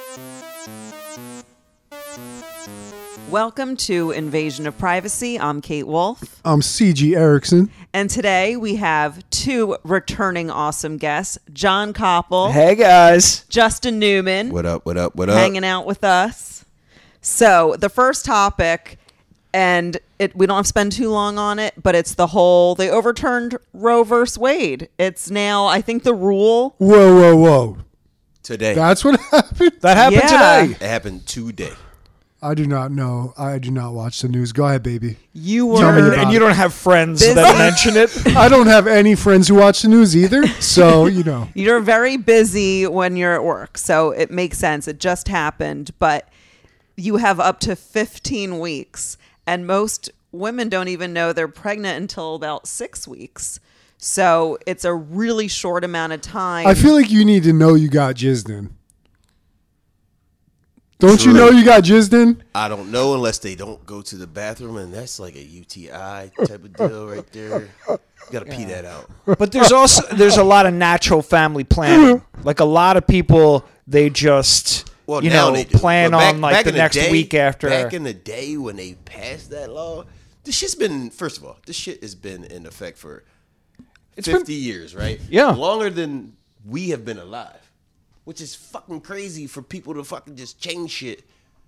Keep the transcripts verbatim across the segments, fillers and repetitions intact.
Welcome to Invasion of Privacy. I'm Kate Wolf. I'm C G Erickson. And today we have two returning awesome guests, John Koppel. Hey, guys. Justin Newman. What up, what up, what up? Hanging out with us. So the first topic, and it, we don't have to spend too long on it, but it's the whole, they overturned Roe versus Wade. It's now, I think, the rule. Whoa, whoa, whoa. Today. That's what happened? That happened Yeah. today. It happened today. I do not know. I do not watch the news. Go ahead, baby. You Tell me were... about And you don't have friends Busy. that mention it? I don't have any friends who watch the news either. So, you know. You're very busy when you're at work, so it makes sense. It just happened, but you have up to fifteen weeks, and most women don't even know they're pregnant until about six weeks. So it's a really short amount of time. I feel like you need to know you got jizzed in. Don't True. you know you got jizzed in? I don't know unless they don't go to the bathroom, and that's like a U T I type of deal right there. You got to pee that out. But there's also there's a lot of natural family planning. Like a lot of people, they just Well, you now know they do. plan But back- on like back the in next day- week after. Back in the day when they passed that law, this shit's been, first of all, this shit has been in effect for It's fifty been- years, right? Yeah. Longer than we have been alive, which is fucking crazy for people to fucking just change shit.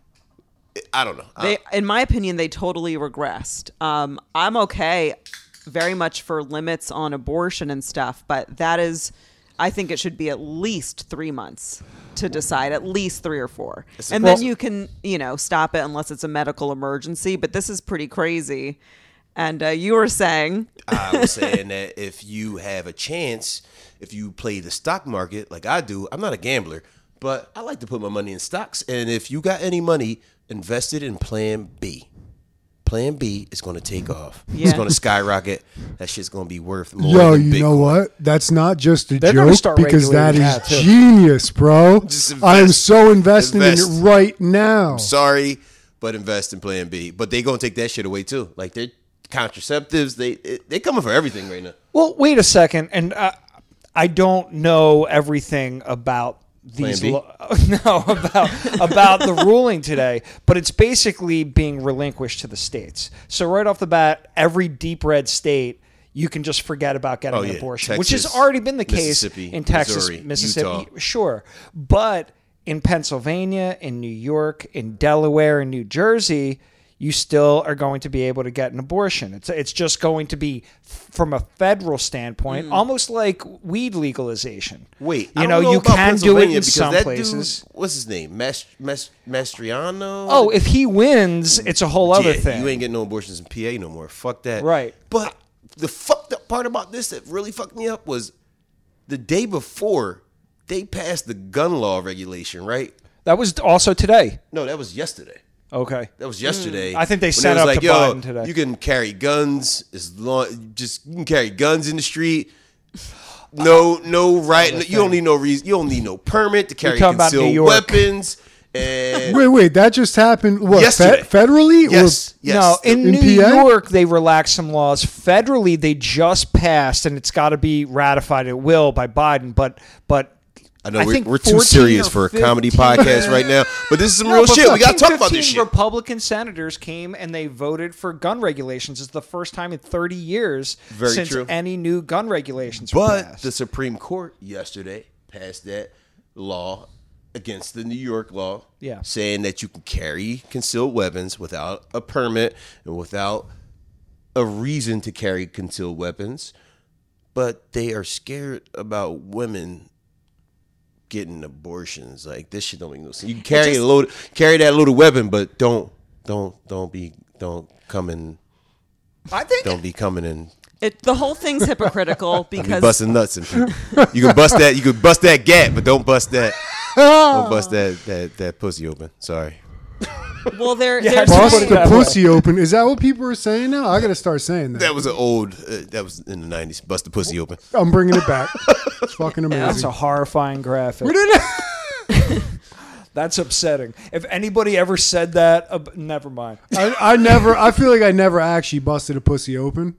I don't know. They, I, in my opinion, they totally regressed. Um, I'm okay, very much for limits on abortion and stuff, but that is, I think it should be at least three months to decide, at least three or four, and well- then you can, you know, stop it unless it's a medical emergency. But this is pretty crazy. And uh, you were saying, I was saying that if you have a chance, if you play the stock market like I do, I'm not a gambler, but I like to put my money in stocks. And if you got any money invested in Plan B, Plan B is going to take off. Yeah. It's going to skyrocket. That shit's going to be worth more Yo, than you Bitcoin. know what? That's not just a They're gonna joke start because that is regulating that, too. genius, bro. Just invest. I am so invested Invest. in it right now. Sorry, but invest in Plan B. But they going to take that shit away too. Like they're contraceptives. They they coming for everything right now. Well, wait a second, and uh, I don't know everything about these. Plan B? Lo- no, about about the ruling today, but it's basically being relinquished to the states. So right off the bat, every deep red state, you can just forget about getting Oh, an yeah. abortion, which has Texas, already been the case Mississippi, in Texas, Missouri, Mississippi, Utah. sure, but in Pennsylvania, in New York, in Delaware, in New Jersey, you still are going to be able to get an abortion. It's it's just going to be, from a federal standpoint, almost like weed legalization. Wait, you I know, don't know you about can do it Pennsylvania in because some that places. Dude, what's his name? Mas- Mas- Mastriano? Oh, if he wins, it's a whole other Yeah, thing. You ain't getting no abortions in P A no more. Fuck that. Right. But the fucked up part about this that really fucked me up was the day before they passed the gun law regulation, right? That was also today. No, that was yesterday. Okay. That was yesterday. I think they when set it was up like, to yo, Biden today. You can carry guns as long just you can carry guns in the street. No, no right. You don't need no reason. You don't need no permit to carry talking about New concealed York. weapons. And Wait, wait, that just happened. What? Yesterday. Fe- federally? yes, yes. No, in, In New P A? York, they relaxed some laws. Federally, they just passed, and it's got to be ratified at will by Biden. But, but I know I we're, think we're too fourteen serious or for a comedy fifteen podcast right now, but this is some No, real but shit. We got to fourteen, talk about this fifteen shit. Republican senators came and they voted for gun regulations. It's the first time in thirty years Very since true. any new gun regulations were But passed. the Supreme Court yesterday passed that law against the New York law, Yeah. saying that you can carry concealed weapons without a permit and without a reason to carry concealed weapons. But they are scared about women getting abortions. Like this shit don't make no sense. You can carry just- a load, carry that loaded weapon, but don't, don't, don't be, don't come in, I think don't be coming in. it, the whole thing's hypocritical Be because busting nuts and you can bust that. You can bust that gap, but don't bust that. Don't bust that that that pussy open. Sorry. well, they're Yeah, they're just Bust put it the that way. pussy open. Is that what people are saying now? I got to start saying that. That was an old. Uh, that was in the nineties. Bust the pussy open. I'm bringing it back. It's fucking amazing. that's a horrifying graphic. We didn't. That's upsetting. If anybody ever said that, uh, never mind. I, I never. I feel like I never actually busted a pussy open.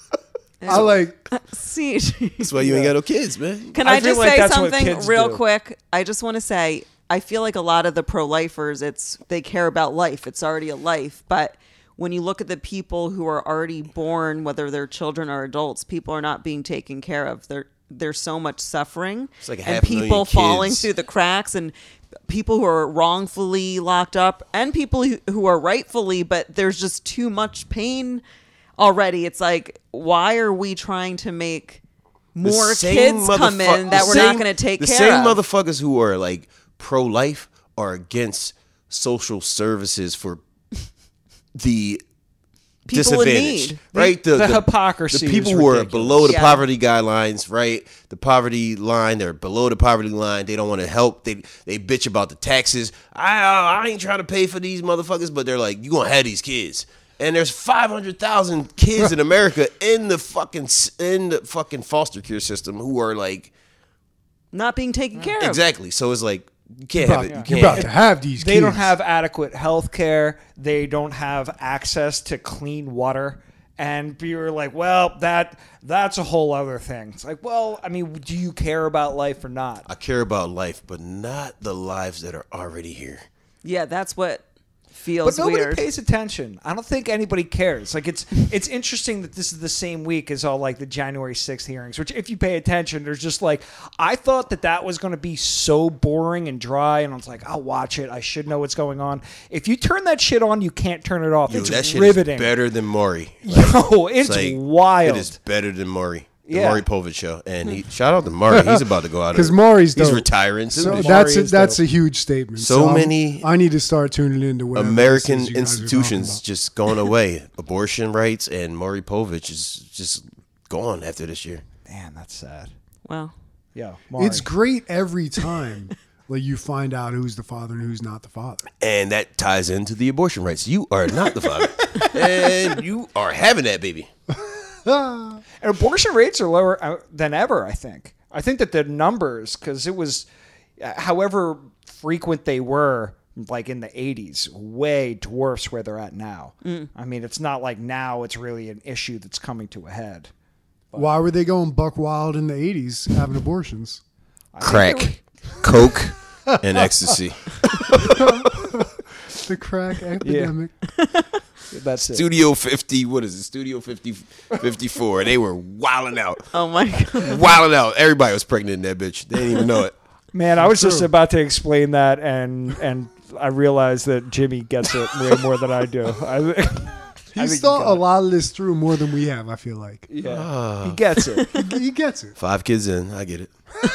I like. see. That's why you ain't got no kids, man. Can I I, feel just like say that's what something kids real do. quick? I just want to say I feel like a lot of the pro-lifers, it's they care about life. It's already a life. But when you look at the people who are already born, whether they're children or adults, people are not being taken care of. There, there's so much suffering. It's like and half a million people falling kids. through the cracks, and people who are wrongfully locked up, and people who, who are rightfully, but there's just too much pain already. It's like, why are we trying to make The more same kids come motherfuck- in that the we're same- not going to take the care same of? motherfuckers who are like pro-life are against social services for the People in disadvantaged, need. right? The hypocrisy the people is who are ridiculous. below the Yeah. poverty guidelines, right? The poverty line, they're below the poverty line. They don't want to help. They they bitch about the taxes. I I ain't trying to pay for these motherfuckers, but they're like, you gonna have these kids. And there's five hundred thousand kids in America in the fucking s- in the fucking foster care system who are like Not being taken care of. exactly. So it's like you can't About, have it. You you're can't. about have to it. have these They kids. don't have adequate health care. They don't have access to clean water. And you're like, well, that that's a whole other thing. It's like, well, I mean, do you care about life or not? I care about life, but not the lives that are already here. Yeah, that's what feels But nobody weird. pays attention. I don't think anybody cares. Like it's it's interesting that this is the same week as all like the January sixth hearings, which if you pay attention, there's just like, I thought that that was going to be so boring and dry, and I was like, I'll watch it. I should know what's going on. If you turn that shit on, you can't turn it off. Yo, it's that shit riveting. is better than Maury. Yo, it's, like, wild. It is better than Maury. The Yeah. Maury Povich show. And he, shout out to Maury. He's about to go out. Because of- Maury's He's dope. retiring soon. So this that's a, is that's dope. a huge statement. So I'm- many I need to start tuning into year. whatever American this is you guys are talking institutions about. just going away. Abortion rights and Maury Povich is just gone after this year. Damn, that's sad. Well, Yo, Maury. It's great every time. Like you find out who's the father and who's not the father. And that ties into the abortion rights. You are not the father. And you are having that baby. And abortion rates are lower uh, than ever, I think. I think that the numbers, because it was, uh, however frequent they were, like in the eighties, way dwarfs where they're at now. I mean, it's not like now it's really an issue that's coming to a head. Why were they going buck wild in the eighties having abortions? Crack, coke, and ecstasy. The crack epidemic. That's it. Studio fifty, what is it? Studio fifty, fifty-four. They were wilding out. oh my God. Wilding out. Everybody was pregnant in that bitch. They didn't even know it. Man, I was just True. about to explain that, and and I realized that Jimmy gets it way more than I do. I, I He's think thought he a got it. lot of this through more than we have, I feel like. Yeah, he gets it. He, he gets it. Five kids in. I get it.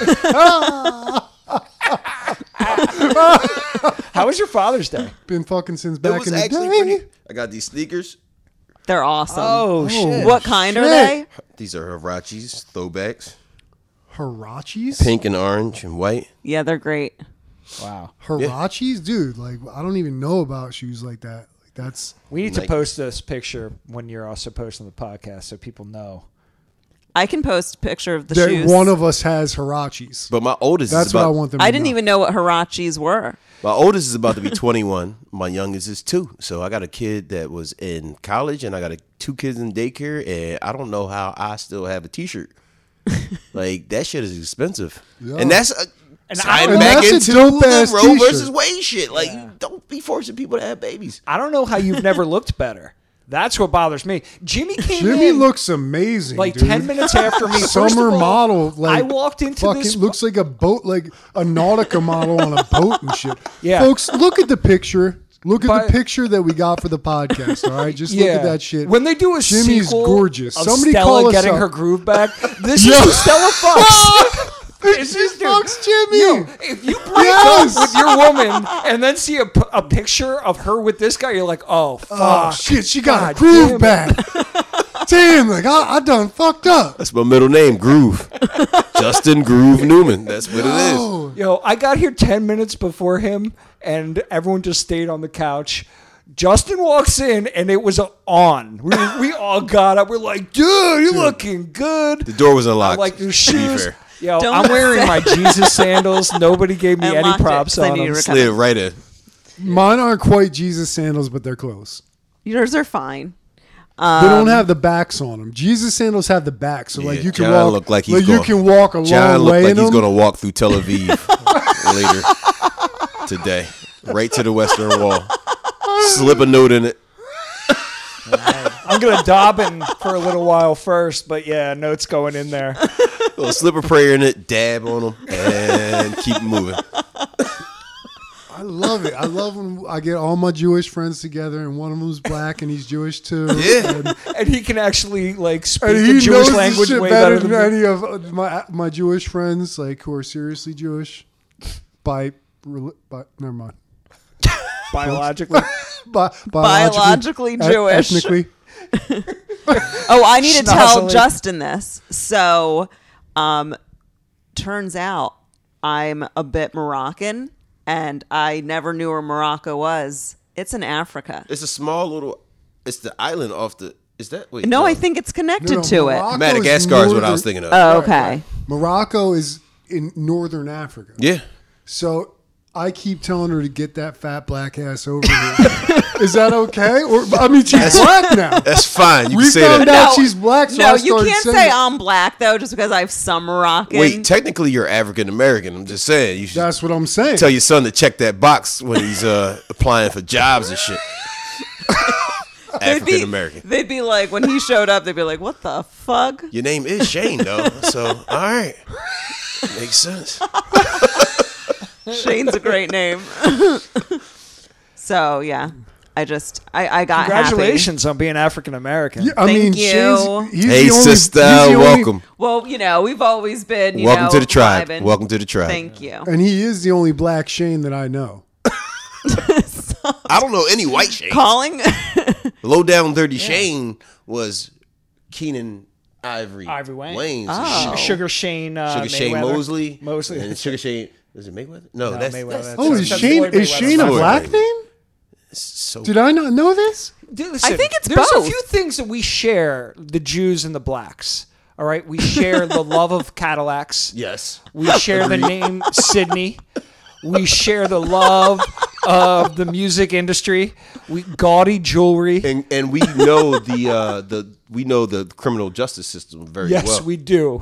How was your Father's Day? Been fucking since It back was in the actually day. pretty. I got these sneakers. They're awesome. Oh, shit! what kind are shit. they? These are Hirachis, throwbacks. Hirachis? Pink and orange and white. Yeah, they're great. Wow. Hirachis? Dude, like, I don't even know about shoes like that. Like, that's... We need to Like- post this picture when you're also posting the podcast so people know. I can post a picture of the that shoes. one of us has Hirachis. But my oldest That's is what about, I want them to I didn't know. even know what Hirachis were. My oldest is about to be twenty-one. My youngest is two. So I got a kid that was in college and I got a, two kids in daycare. And I don't know how I still have a t-shirt. Like, that shit is expensive. Yeah. And that's a, And tying I- And back that's a into dope-ass the Roe t-shirt. versus Wade shit. Like, don't be forcing people to have babies. I don't know how you've never looked better. That's what bothers me. Jimmy came Jimmy in looks amazing, like dude. ten minutes after me. First Summer of all, model. Like, I walked into fucking this. looks like a boat, like a Nautica model on a boat and shit. Yeah. Folks, look at the picture. Look at But- the picture that we got for the podcast. All right, just look at that shit. When they do a Jimmy's sequel gorgeous. of Somebody Stella call us getting up. her groove back, this Yo. is who Stella fucks. It's She this dude. fucks Jimmy. Yo, if you break Yes. up with your woman and then see a, p- a picture of her with this guy, you're like, oh, fuck. Oh shit, she got God a groove damn it. back. Damn, like I, I done fucked up. That's my middle name, Groove. Justin Groove Newman. That's what it is. Oh, Yo, I got here ten minutes before him, and everyone just stayed on the couch. Justin walks in, and it was on. We, we all got up. We're like, dude, you're looking good. The door was unlocked. I like your to be shoes. fair. Yo, Don't I'm wearing say- my Jesus sandals. Nobody gave me I any locked it props 'cause I on knew you them. were Slid right in. mine aren't quite Jesus sandals, but they're close. Yours are fine. They Um, don't have the backs on them. Jesus sandals have the back, so like Yeah, you can John walk. look like he's like you going- can walk a John long looked way like in he's them. going to walk through Tel Aviv later. today, right to the Western Wall. Slip a note in it. I'm gonna dobbin for a little while first, but yeah, notes going in there. Little slip a prayer in it, dab on them, and keep moving. I love it. I love when I get all my Jewish friends together, and one of them's black, and he's Jewish too. Yeah. And, And he can actually like speak and the he Jewish knows language the shit way better better than than me. any of my my Jewish friends, like who are seriously Jewish. By, by never mind. biologically. Bi- Biologically e- Jewish. ethnically. Oh, I need to tell Schnozzily. Justin this. So, um, turns out I'm a bit Moroccan, and I never knew where Morocco was. It's in Africa. It's a small little. It's the island off the. Is that wait? No, I think it's connected No, no, to it. Morocco Madagascar is what I was northern- thinking of. Oh, okay. Morocco is in northern Africa. Yeah. So I keep telling her to get that fat black ass over here. Is that okay? Or I mean, she's black now. That's fine. You We can say found that. out she's black. So no, I you started can't saying say it. I'm black though, just because I have some Moroccan. Wait, technically you're African American. I'm just saying. You should That's what I'm saying. tell your son to check that box when he's uh, applying for jobs and shit. They'd be- African American. They'd be like, when he showed up, they'd be like, "What the fuck?" Your name is Shane, though. So all right, makes sense. Shane's a great name. So yeah, I just I, I got Congratulations on being African American. Yeah, I Thank mean, you. Shane's- he's Hey, the only- sister, he's the only- welcome. Happy. Well, you know, we've always been. You Welcome know, to the tribe. vibing. Welcome to the tribe. Thank you. And he is the only black Shane that I know. I don't know any white Shane. Calling. Low down dirty Shane was Keenan Ivory. Ivory Wayne. Wayne's Oh. Sh- Sugar Shane. Uh, Sugar Shane Mayweather. Mosley. Mosley. And Sugar Shane. Is it Mayweather? No, No, that's, Mayweather, that's, that's- Oh, is That's Shane Floyd is Mayweather. Shane a Floyd black Mayweather. name? so. Did I not know this? Dude, listen, I think it's there's both. a few things that we share, the Jews and the blacks. All right, we share the love of Cadillacs. Yes. We share the name Sydney. We share the love of the music industry. We gaudy jewelry. And and we know the uh, the we know the criminal justice system very Yes, well. we do.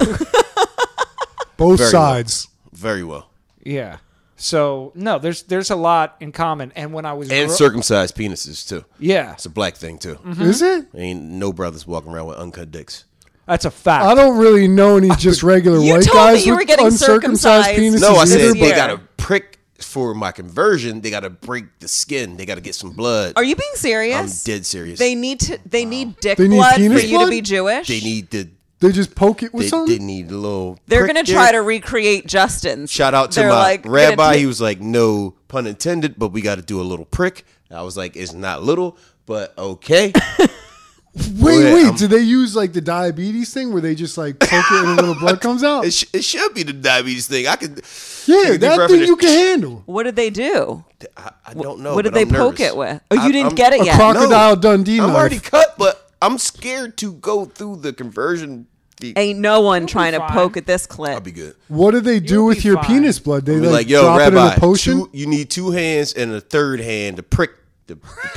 Both Very sides. Very well. Yeah. So no, there's there's a lot in common. And when I was And gro- circumcised penises too. yeah, It's a black thing too. Is it? Ain't no brothers walking around with uncut dicks. that's a fact. I don't really know any just regular You white told me guys you with were getting uncircumcised circumcised. penises. No, I This said either, they year. got to prick for my conversion. They got to break the skin. They got to get some blood. Are you being I'm serious? dead serious. They need to. They need dick They need blood for penis you blood? to be Jewish. They need the. They just poke it with They, something? they need a little. They're prick gonna there. try to recreate Justin's. Shout out to They're my like, gonna rabbi. take- He was like, no pun intended, but we got to do a little prick. I was like, it's not little, but okay. Wait, ahead, wait. I'm- Do they use like the diabetes thing where they just like poke it and a little blood comes out? It, sh- it should be the diabetes thing. I could. Yeah, take a deep that breath thing and you just- can handle. What did they do? I, I don't know. What did but they I'm poke nervous. it with? Oh, you I- didn't I'm- get it A yet. crocodile Dundee I'm knife. already cut, but I'm scared to go through the conversion. fee. Ain't no one trying to fine. poke at this clip. I'll be good. What do they do You'll with be your fine. penis blood? They Be like, like, yo, drop it in Rabbi, a potion? two, you need two hands and a third hand to prick the,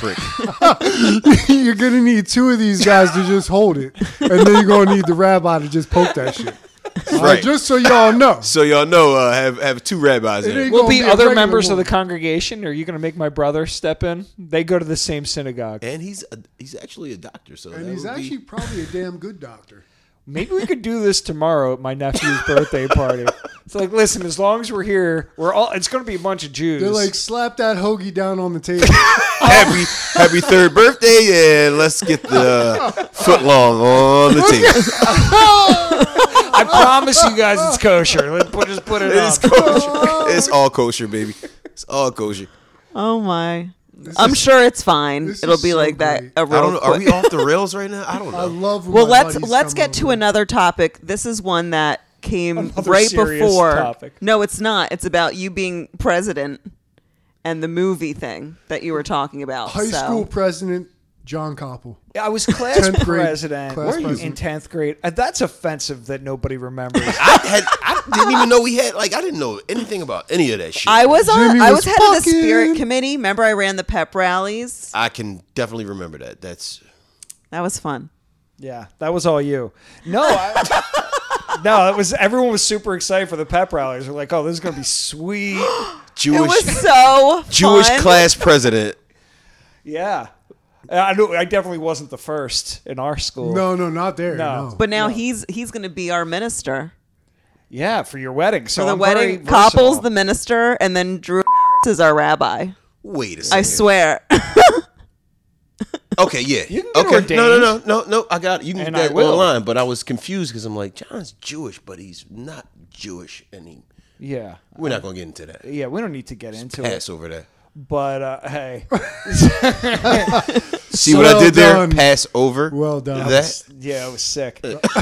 the prick. You're gonna need two of these guys to just hold it, and then you're gonna need the rabbi to just poke that shit. All right, Right. just so y'all know. So y'all know, uh, have have two rabbis It there. ain't Will gonna be be a other regular members of the one. congregation? Or are you going to make my brother step in? They go to the same synagogue. And he's a, he's actually a doctor, so And that he's would be- actually probably a damn good doctor. Maybe we could do this tomorrow at my nephew's birthday party. It's like, listen, as long as we're here, we're all. It's going to be a bunch of Jews. They're like, slap that hoagie down on the table. happy happy third birthday, and let's get the foot long on the table. I promise you guys, it's kosher. Let's put, just put it It on. is kosher. It's all kosher, baby. It's all kosher. Oh my! I'm sure it's fine. this It'll is be so like that. great. A I real don't know. Are quick- we off the rails right now? I don't I know. love. When Well, my let's buddies let's come get to over. another topic. This is one that came Another right serious before. topic. No, it's not. It's about you being president and the movie thing that you were talking about. High so. school president John Koppel. I was class tenth grade president class in president. tenth grade. Uh, That's offensive that nobody remembers. I had. I didn't even know we had. Like, I didn't know anything about any of that shit. I was on. Jimmy I was was head of the fucking- spirit committee. Remember, I ran the pep rallies. I can definitely remember that. That's. That was fun. Yeah, that was all you. No, I, no, it was everyone was super excited for the pep rallies. They're like, "Oh, this is gonna be sweet." Jewish It was so Jewish fun. class president. Yeah. I knew I definitely wasn't the first in our school. No, no, not there. No. No. But now No. he's he's going to be our minister Yeah, for your wedding. So for the I'm very wedding. Koppel's versatile. the minister, and then Drew is our rabbi. Wait a second. I swear. Okay, yeah. You can get okay. ordained. No, no, no, no, no. I got it. You can And get I that will. online, but I was confused because I'm like, John's Jewish, but he's not Jewish, and he, Yeah. we're not gonna get into that. Yeah, we don't need to get into it. Pass over that. But uh, hey, See So what I did done. there? Pass over. Well done. That. yeah, it was sick.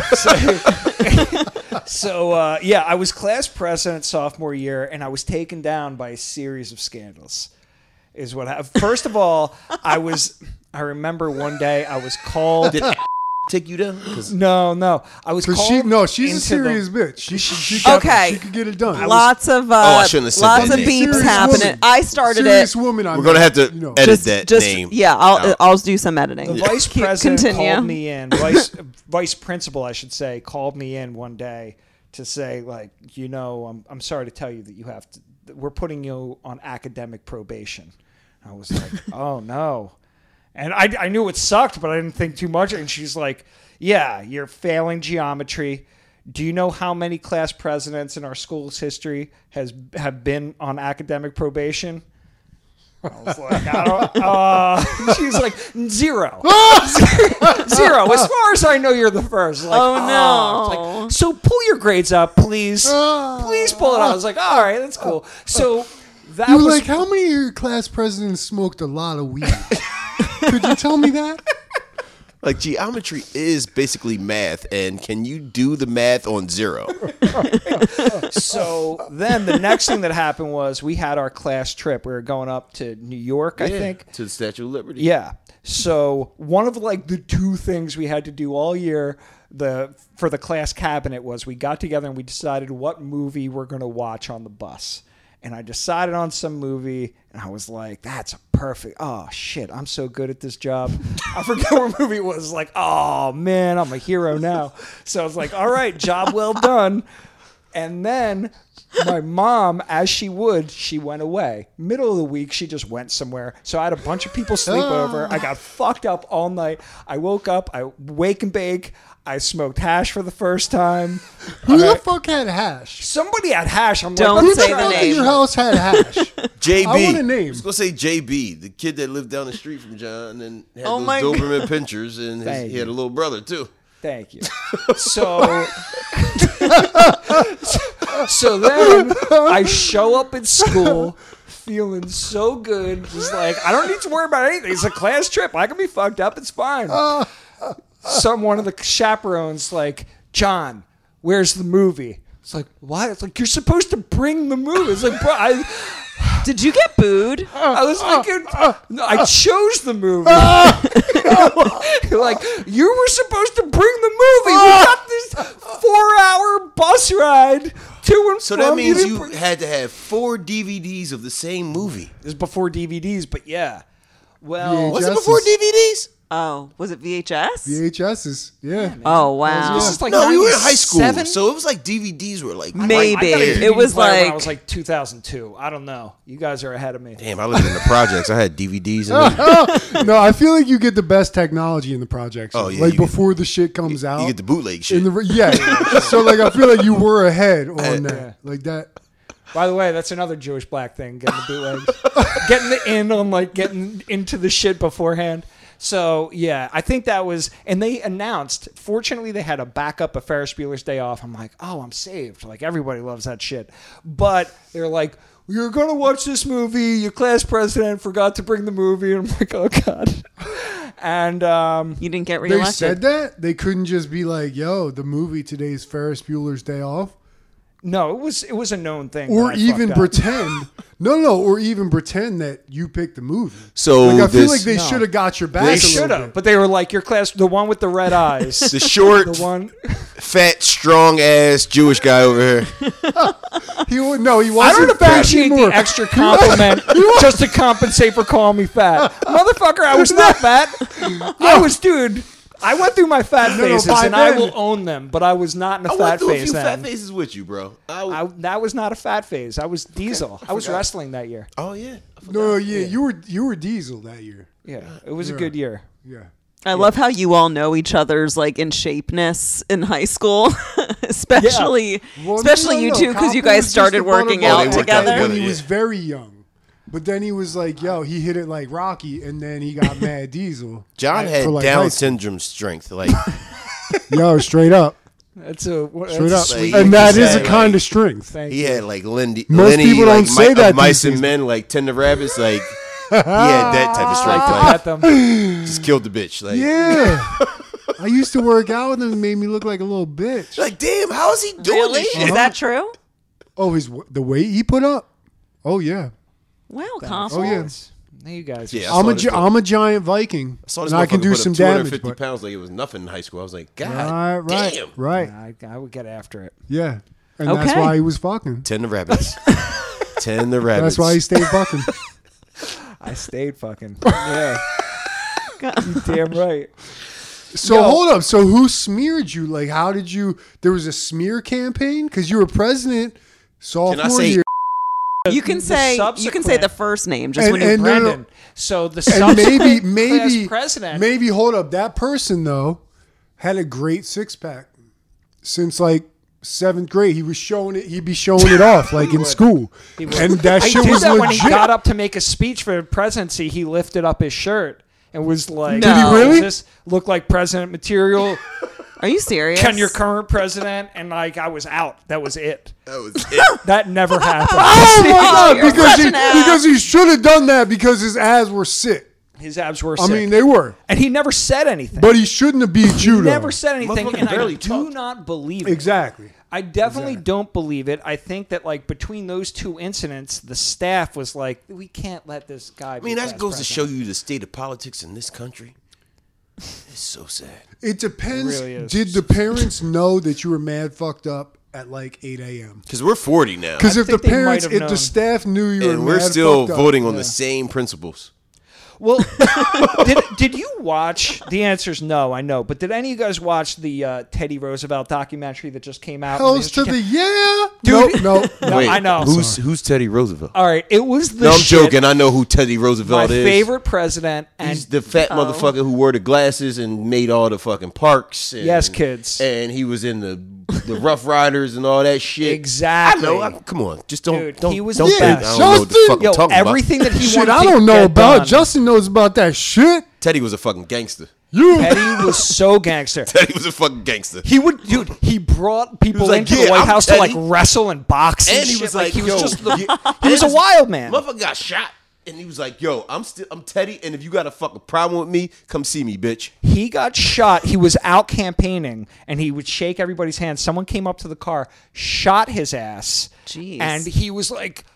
so, so uh, yeah, I was class president sophomore year, and I was taken down by a series of scandals. Is what happened. First of all, I was. I remember one day I was called. Did take you down? 'Cause No, no, I was Because called. she, no, she's a into serious the, bitch. She, she, she, could- Okay. she could get it done. Lots of uh, Oh, I shouldn't have said lots that of name. beeps Serious happening. woman. I started serious it. woman. I we're gonna have to you know. edit Just, that just name. yeah, I'll out. I'll do some editing. The vice Keep- president continue. called me in. Vice vice principal, I should say, called me in one day to say, like, you know, I'm I'm sorry to tell you that you have to. We're putting you on academic probation. I was like, oh no, and I I knew it sucked, but I didn't think too much. And she's like, yeah, you're failing geometry. Do you know how many class presidents in our school's history has have been on academic probation? I was like, I don't, uh, she's like, zero. Zero. As far as I know, you're the first. Like, Oh, no. It's like, so pull your grades up, please. Please pull it up. I was like, all right, that's cool. So that You were was like, how many of your class presidents smoked a lot of weed? Could you tell me that? Like geometry is basically math, and can you do the math on zero? So then the next thing that happened was we had our class trip. We were going up to New York, I Yeah, think. to the Statue of Liberty. Yeah. So one of like the two things we had to do all year the for the class cabinet was we got together and we decided what movie we're going to watch on the bus. And I decided on some movie, and I was like, that's a perfect. Oh, shit, I'm so good at this job. I forget what movie it was. Like, oh, man, I'm a hero now. So I was like, all right, job well done. And then my mom, as she would, she went away. Middle of the week, she just went somewhere. So I had a bunch of people sleep over. I got fucked up all night. I woke up. I wake and bake. I smoked hash for the first time. Who the Okay. fuck had hash? Somebody had hash. I'm Don't like, Who what the say the fuck in name. your house had hash? J B. I want a name. I was gonna say J B, the kid that lived down the street from John and had Oh those my Doberman pinchers, and his, Thank he had a little brother too. Thank you. So, so then I show up at school feeling so good. Just like, I don't need to worry about anything. It's a class trip. I can be fucked up. It's fine. Some one of the chaperones like, John, where's the movie? It's like, what? It's like, you're supposed to bring the movie. It's like, bro, I, Did you get booed? I was like, no, I chose the movie. Like, you were supposed to bring the movie. We got this four-hour bus ride to and So from. that means didn't you bring- had to have four D V Ds of the same movie. This is before D V Ds, but yeah. Well, Was it Yes, before it's- D V Ds? Oh, was it V H S? V H S's, yeah. Oh wow. this is like No, we were in high school, ninety-seven? so it was like D V Ds were like Maybe. I got a D V D It was player when like- I was like two thousand two. I don't know. You guys are ahead of me. Damn, I lived in the projects. I had D V Ds. In there. No, I feel like you get the best technology in the projects. Oh, yeah, like you get- before the shit comes out. You get the bootleg shit. in the yeah. So like I feel like you were ahead on that. Yeah. Like that. By the way, that's another Jewish black thing, getting the bootlegs. Getting the in on like getting into the shit beforehand. So yeah, I think that was, and they announced, fortunately they had a backup of Ferris Bueller's Day Off. I'm like, oh, I'm saved. Like everybody loves that shit. But they're like, you're going to watch this movie. Your class president forgot to bring the movie. And I'm like, oh God. And um, You didn't get They reelected. said that? They couldn't just be like, yo, the movie today's Ferris Bueller's Day Off. no, it was, it was a known thing. Or that I even fucked up. pretend. No, no, or even pretend that you picked the movie. So like I feel this- like they No. should have got your back. They a little should have, bit. but they were like, your class, the one with the red eyes. the short, The one, fat, strong ass Jewish guy over here. He wa- no, he I wasn't. don't fat appreciate anymore. the extra compliment just to compensate for calling me fat. Motherfucker, I was not fat. I was, dude, I went through my fat No, no, phases, by and I then- will own them. But I was not in a I fat went through a phase few then. fat phases with you, bro. I, I, that was not a fat phase. I was diesel. I, was forgot. wrestling that year. oh yeah. I forgot. No, yeah, you were you were Diesel that year. Yeah, it was a Yeah. good year. Yeah. I love how you all know each other's like in shapeness in high school, especially Well, especially no, no, you no. two because you Copper guys was just started the butt working of Oh, out they worked out together. when together, he yeah. was very young. But then he was like, yo, he hit it like Rocky, and then he got mad Diesel. John For, had like, high Down school. syndrome strength. Like Yo, straight up. That's a what- Straight that's up. a sweet Like, and thing to that is say. a kind of strength. Thank he you. had like Lindy, Most Lenny, people like, don't say mi- that of mice these and days. men, like tender rabbits. Like he had that type of strength. Like to Like, pet them. just killed the bitch. Like Yeah. I used to work out with him and made me look like a little bitch. like damn, how is he doing Really? this shit? Is that true? Oh, his the weight he put up? Oh, yeah. Wow, Oh, confidence. yeah. You guys. Yeah, I I'm saw a, this gi- dude. I'm a giant Viking. I saw this and I can motherfucker do put some up two hundred damage. fifty But, pounds like it was nothing in high school. I was like, God right, right, damn. right. I, I would get after it. Yeah. And that's Okay. why he was fucking. Tender rabbits. Tender rabbits. That's why he stayed fucking. I stayed fucking. Yeah. You damn right. So Yo. hold up. So who smeared you? Like, how did you? There was a smear campaign because you were president sophomore say- year, You can The say you can say subsequent- the first name just And- when you and- no, no, Brendan. So the and subsequent maybe, class maybe, president. maybe hold up. That person though had a great six pack since like seventh grade. He was showing it. He'd be showing it off like in school, He would. and that I shit did was that legit. when he got up to make a speech for the presidency. He lifted up his shirt and was like, Did he really? Does this look like president material? Are you serious? Can your current president? And like, I was out. That was it. That was it. That never happened. Oh my god! you're Because he such an ass. because he should have done that because his abs were sick. His abs were I sick. mean, they were, and he never said anything. but he shouldn't have beat you. he though. never said anything, Motherfucker and I barely do talked. not believe it. Exactly. I definitely Exactly. don't believe it. I think that like between those two incidents, the staff was like, "We can't let this guy." I mean, that goes to show you the state of politics in this country. It's so sad. It depends. It really is. Did the parents know that you were mad fucked up at like eight a.m.? Because we're forty now. Because I if the think they might parents, have if known. the staff knew you were And we're mad still fucked voting up, on the same principles. Well, did did you watch? The answer is no. I know, but did any of you guys watch the uh, Teddy Roosevelt documentary that just came out? Hells to the yeah. Dude. No, no, No, Wait, I know. Who's who's Teddy Roosevelt? All right, it was the No, I'm shit. joking. I know who Teddy My Roosevelt is. favorite president, and He's the fat Oh. motherfucker who wore the glasses and made all the fucking parks. And, Yes, kids. And he was in the the Rough Riders and all that shit. Exactly. I know. I, come on, just don't. Dude, don't he was don't the think best. I don't know what the Justin! fuck I'm yo, talking everything that he shit. wanted I to don't know get about. done. Justin knows about that shit. about. Teddy was a fucking gangster. You. Teddy was so gangster. Teddy was a fucking gangster. He would, dude. He brought people was like, into "Yeah, the White I'm House Teddy." to like wrestle and box, and, And he shit. was like, he was yo, just the, yeah. he was a And wild man. Motherfucker got shot, and he was like, "Yo, I'm still, I'm Teddy, and if you got a fucking problem with me, come see me, bitch." He got shot. He was out campaigning, and he would shake everybody's hands. Someone came up to the car, shot his ass, Jeez. and he was like,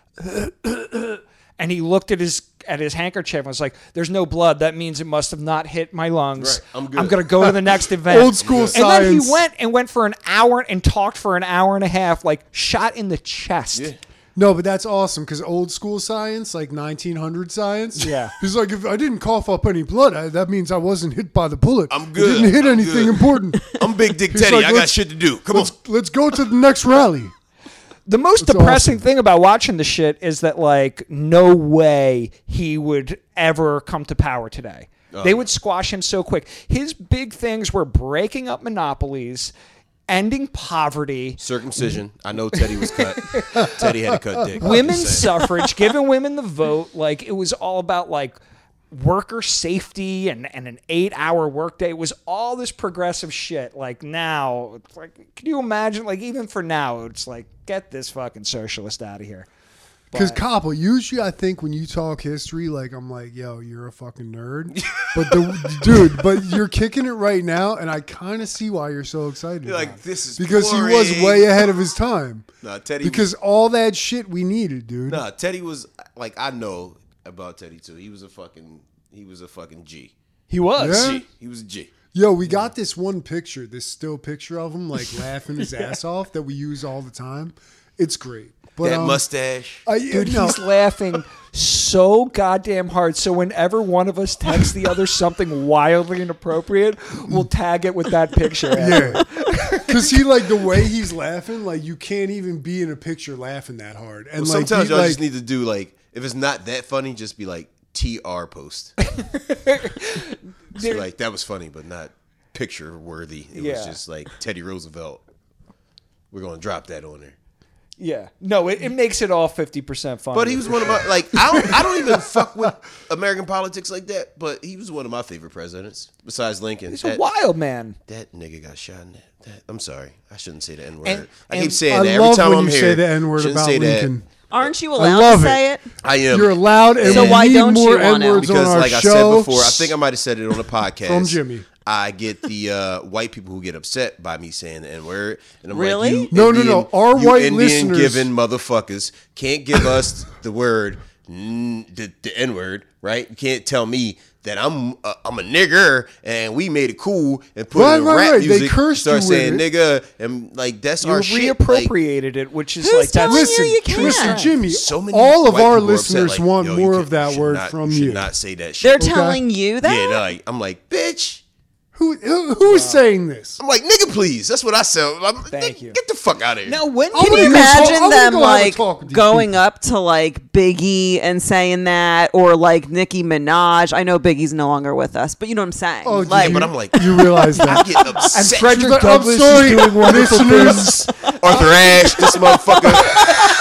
and he looked at his at his handkerchief and was like, "There's no blood. That means it must have not hit my lungs. Right. I'm good." gonna go to the next event." Old school And then he science. went and went for an hour and talked for an hour and a half, like shot in the chest. Yeah. No, but that's awesome because old school science, like nineteen hundred science. Yeah. He's like, if I didn't cough up any blood, I, that means I wasn't hit by the bullet. I'm I good. didn't hit I'm anything good. important. I'm Big Dick He's Teddy. like, I got let's- shit to do. Come on. Let's let's go to the next rally. The most That's depressing awesome. thing about watching the shit is that like no way he would ever come to power today. they would squash him so quick. His big things were breaking up monopolies, ending poverty, Circumcision. I know Teddy was cut. Teddy had a cut dick. I'm women's just saying. suffrage, giving women the vote. Like it was all about like worker safety and, and an eight hour workday. It was all this progressive shit. Like now, it's like, can you imagine? Like even for now, it's like, get this fucking socialist out of here. Because But- Koppel, usually I think when you talk history, like I'm like, yo, you're a fucking nerd. But the dude, but you're kicking it right now, and I kind of see why you're so excited. You're like, about it. this is because he was boring. way ahead of his time. Nah, Teddy. Because all that shit we needed, dude. Nah, Teddy was like I know about Teddy too. He was a fucking he was a fucking G. He was. Yeah. G. He was a G. Yo, we got this one picture, this still picture of him like laughing his ass off that we use all the time. It's great. But, that um, mustache. I, Dude, no, he's laughing so goddamn hard. So whenever one of us texts the other something wildly inappropriate, we'll tag it with that picture. yeah, because he like the way he's laughing, like you can't even be in a picture laughing that hard. And Well, like, sometimes he, y'all like, just need to do like if it's not that funny, just be like T R post. So like that was funny, but not picture worthy. It Yeah. was just like Teddy Roosevelt. We're gonna drop that on there. Yeah. No, it, it makes it all fifty percent fun. But he was one of my like I don't I don't even fuck with American politics like that. But he was one of my favorite presidents besides Lincoln. He's that, a wild man. that nigga got shot in that. that I'm sorry, I shouldn't say the N word. And- I and keep saying I that every love time when I'm you here. say the N word Shouldn't about say that. Lincoln. Aren't you I allowed love to it. say it? I am. You're allowed, and So we why need don't more you wanna? N words on Because, our like I show. said before, I think I might have said it on the podcast From Jimmy. I get the uh, white people who get upset by me saying the N word, and I'm Really? like, you No, no, Indian, no. Our you white Indian listeners- giving motherfuckers can't give us the word, n- the, the N word, right? You can't tell me that I'm uh, I'm a nigger and we made it cool and put Right, it in right, rap right. They music. cursed start you with saying it. nigga and like that's You our shit. Like, reappropriated it, which is Who's like that's telling you Listen, you can't? listen, Jimmy. so many all of white our people are upset, listeners like, want yo, you more can- of that should word not- from you. Should you. not say that shit. They're Okay. telling you that? Yeah, like I'm like bitch. Who who, who is saying this? I'm like, nigga, please. That's what I said. I'm, Thank nigga, you. Get the fuck out of here. now when I'm Can gonna you go talk- imagine I'm gonna them go have a like talk with these going people. up to like Biggie and saying that, or like Nicki Minaj? I know Biggie's no longer with us, but you know what I'm saying. Oh, did like, but I'm like, You realize I that? get upset. and Frederick But I'm Douglass sorry, is doing wonderful listeners. things. Arthur Ashe, this motherfucker.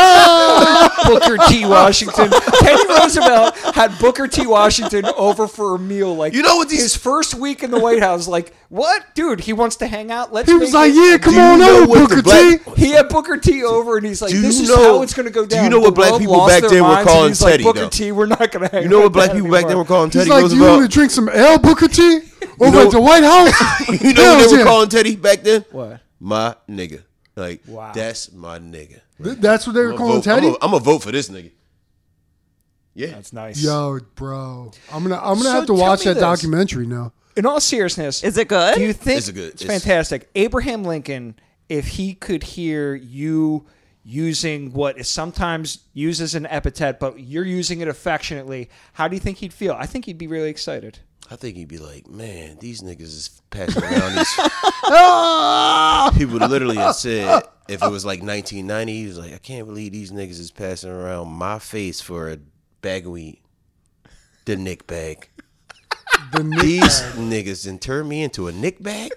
Booker T. Washington. Teddy Roosevelt had Booker T. Washington over for a meal. Like You know what these- his first week in the White House. Like what, dude? He wants to hang out. Let's. He make was like, it- "Yeah, come you on know over, what the Booker black- T." He had Booker T over, and he's like, Do "This you is know- how it's going to go do down." you know The what black world people lost back their then were minds, and calling he's like, Teddy, Booker though? T, we're not going to hang. You know like what black that people back then anymore." were calling He's Teddy like, "Do you want Roosevelt? to drink some ale, Booker T, over know- at the White House?" You know Hell what they were yeah. calling Teddy back then? What? My nigga. Like, Wow. that's my nigga. Th- That's what they were I'm calling vote, I'm Teddy. gonna vote for this nigga. Yeah. That's nice. Yo, bro, I'm gonna I'm gonna So have to tell watch me that this. documentary now. In all seriousness, is it good? do you think It's a good- it's it's- fantastic? Abraham Lincoln, if he could hear you using what is sometimes used as an epithet, but you're using it affectionately, how do you think he'd feel? I think he'd be really excited. I think he'd be like, man, these niggas is passing around these. He would literally have said, if it was like nineteen ninety, he was like, I can't believe these niggas is passing around my face for a bag of weed. The Nick bag. The Nick These bag. niggas done turned me into a Nick bag.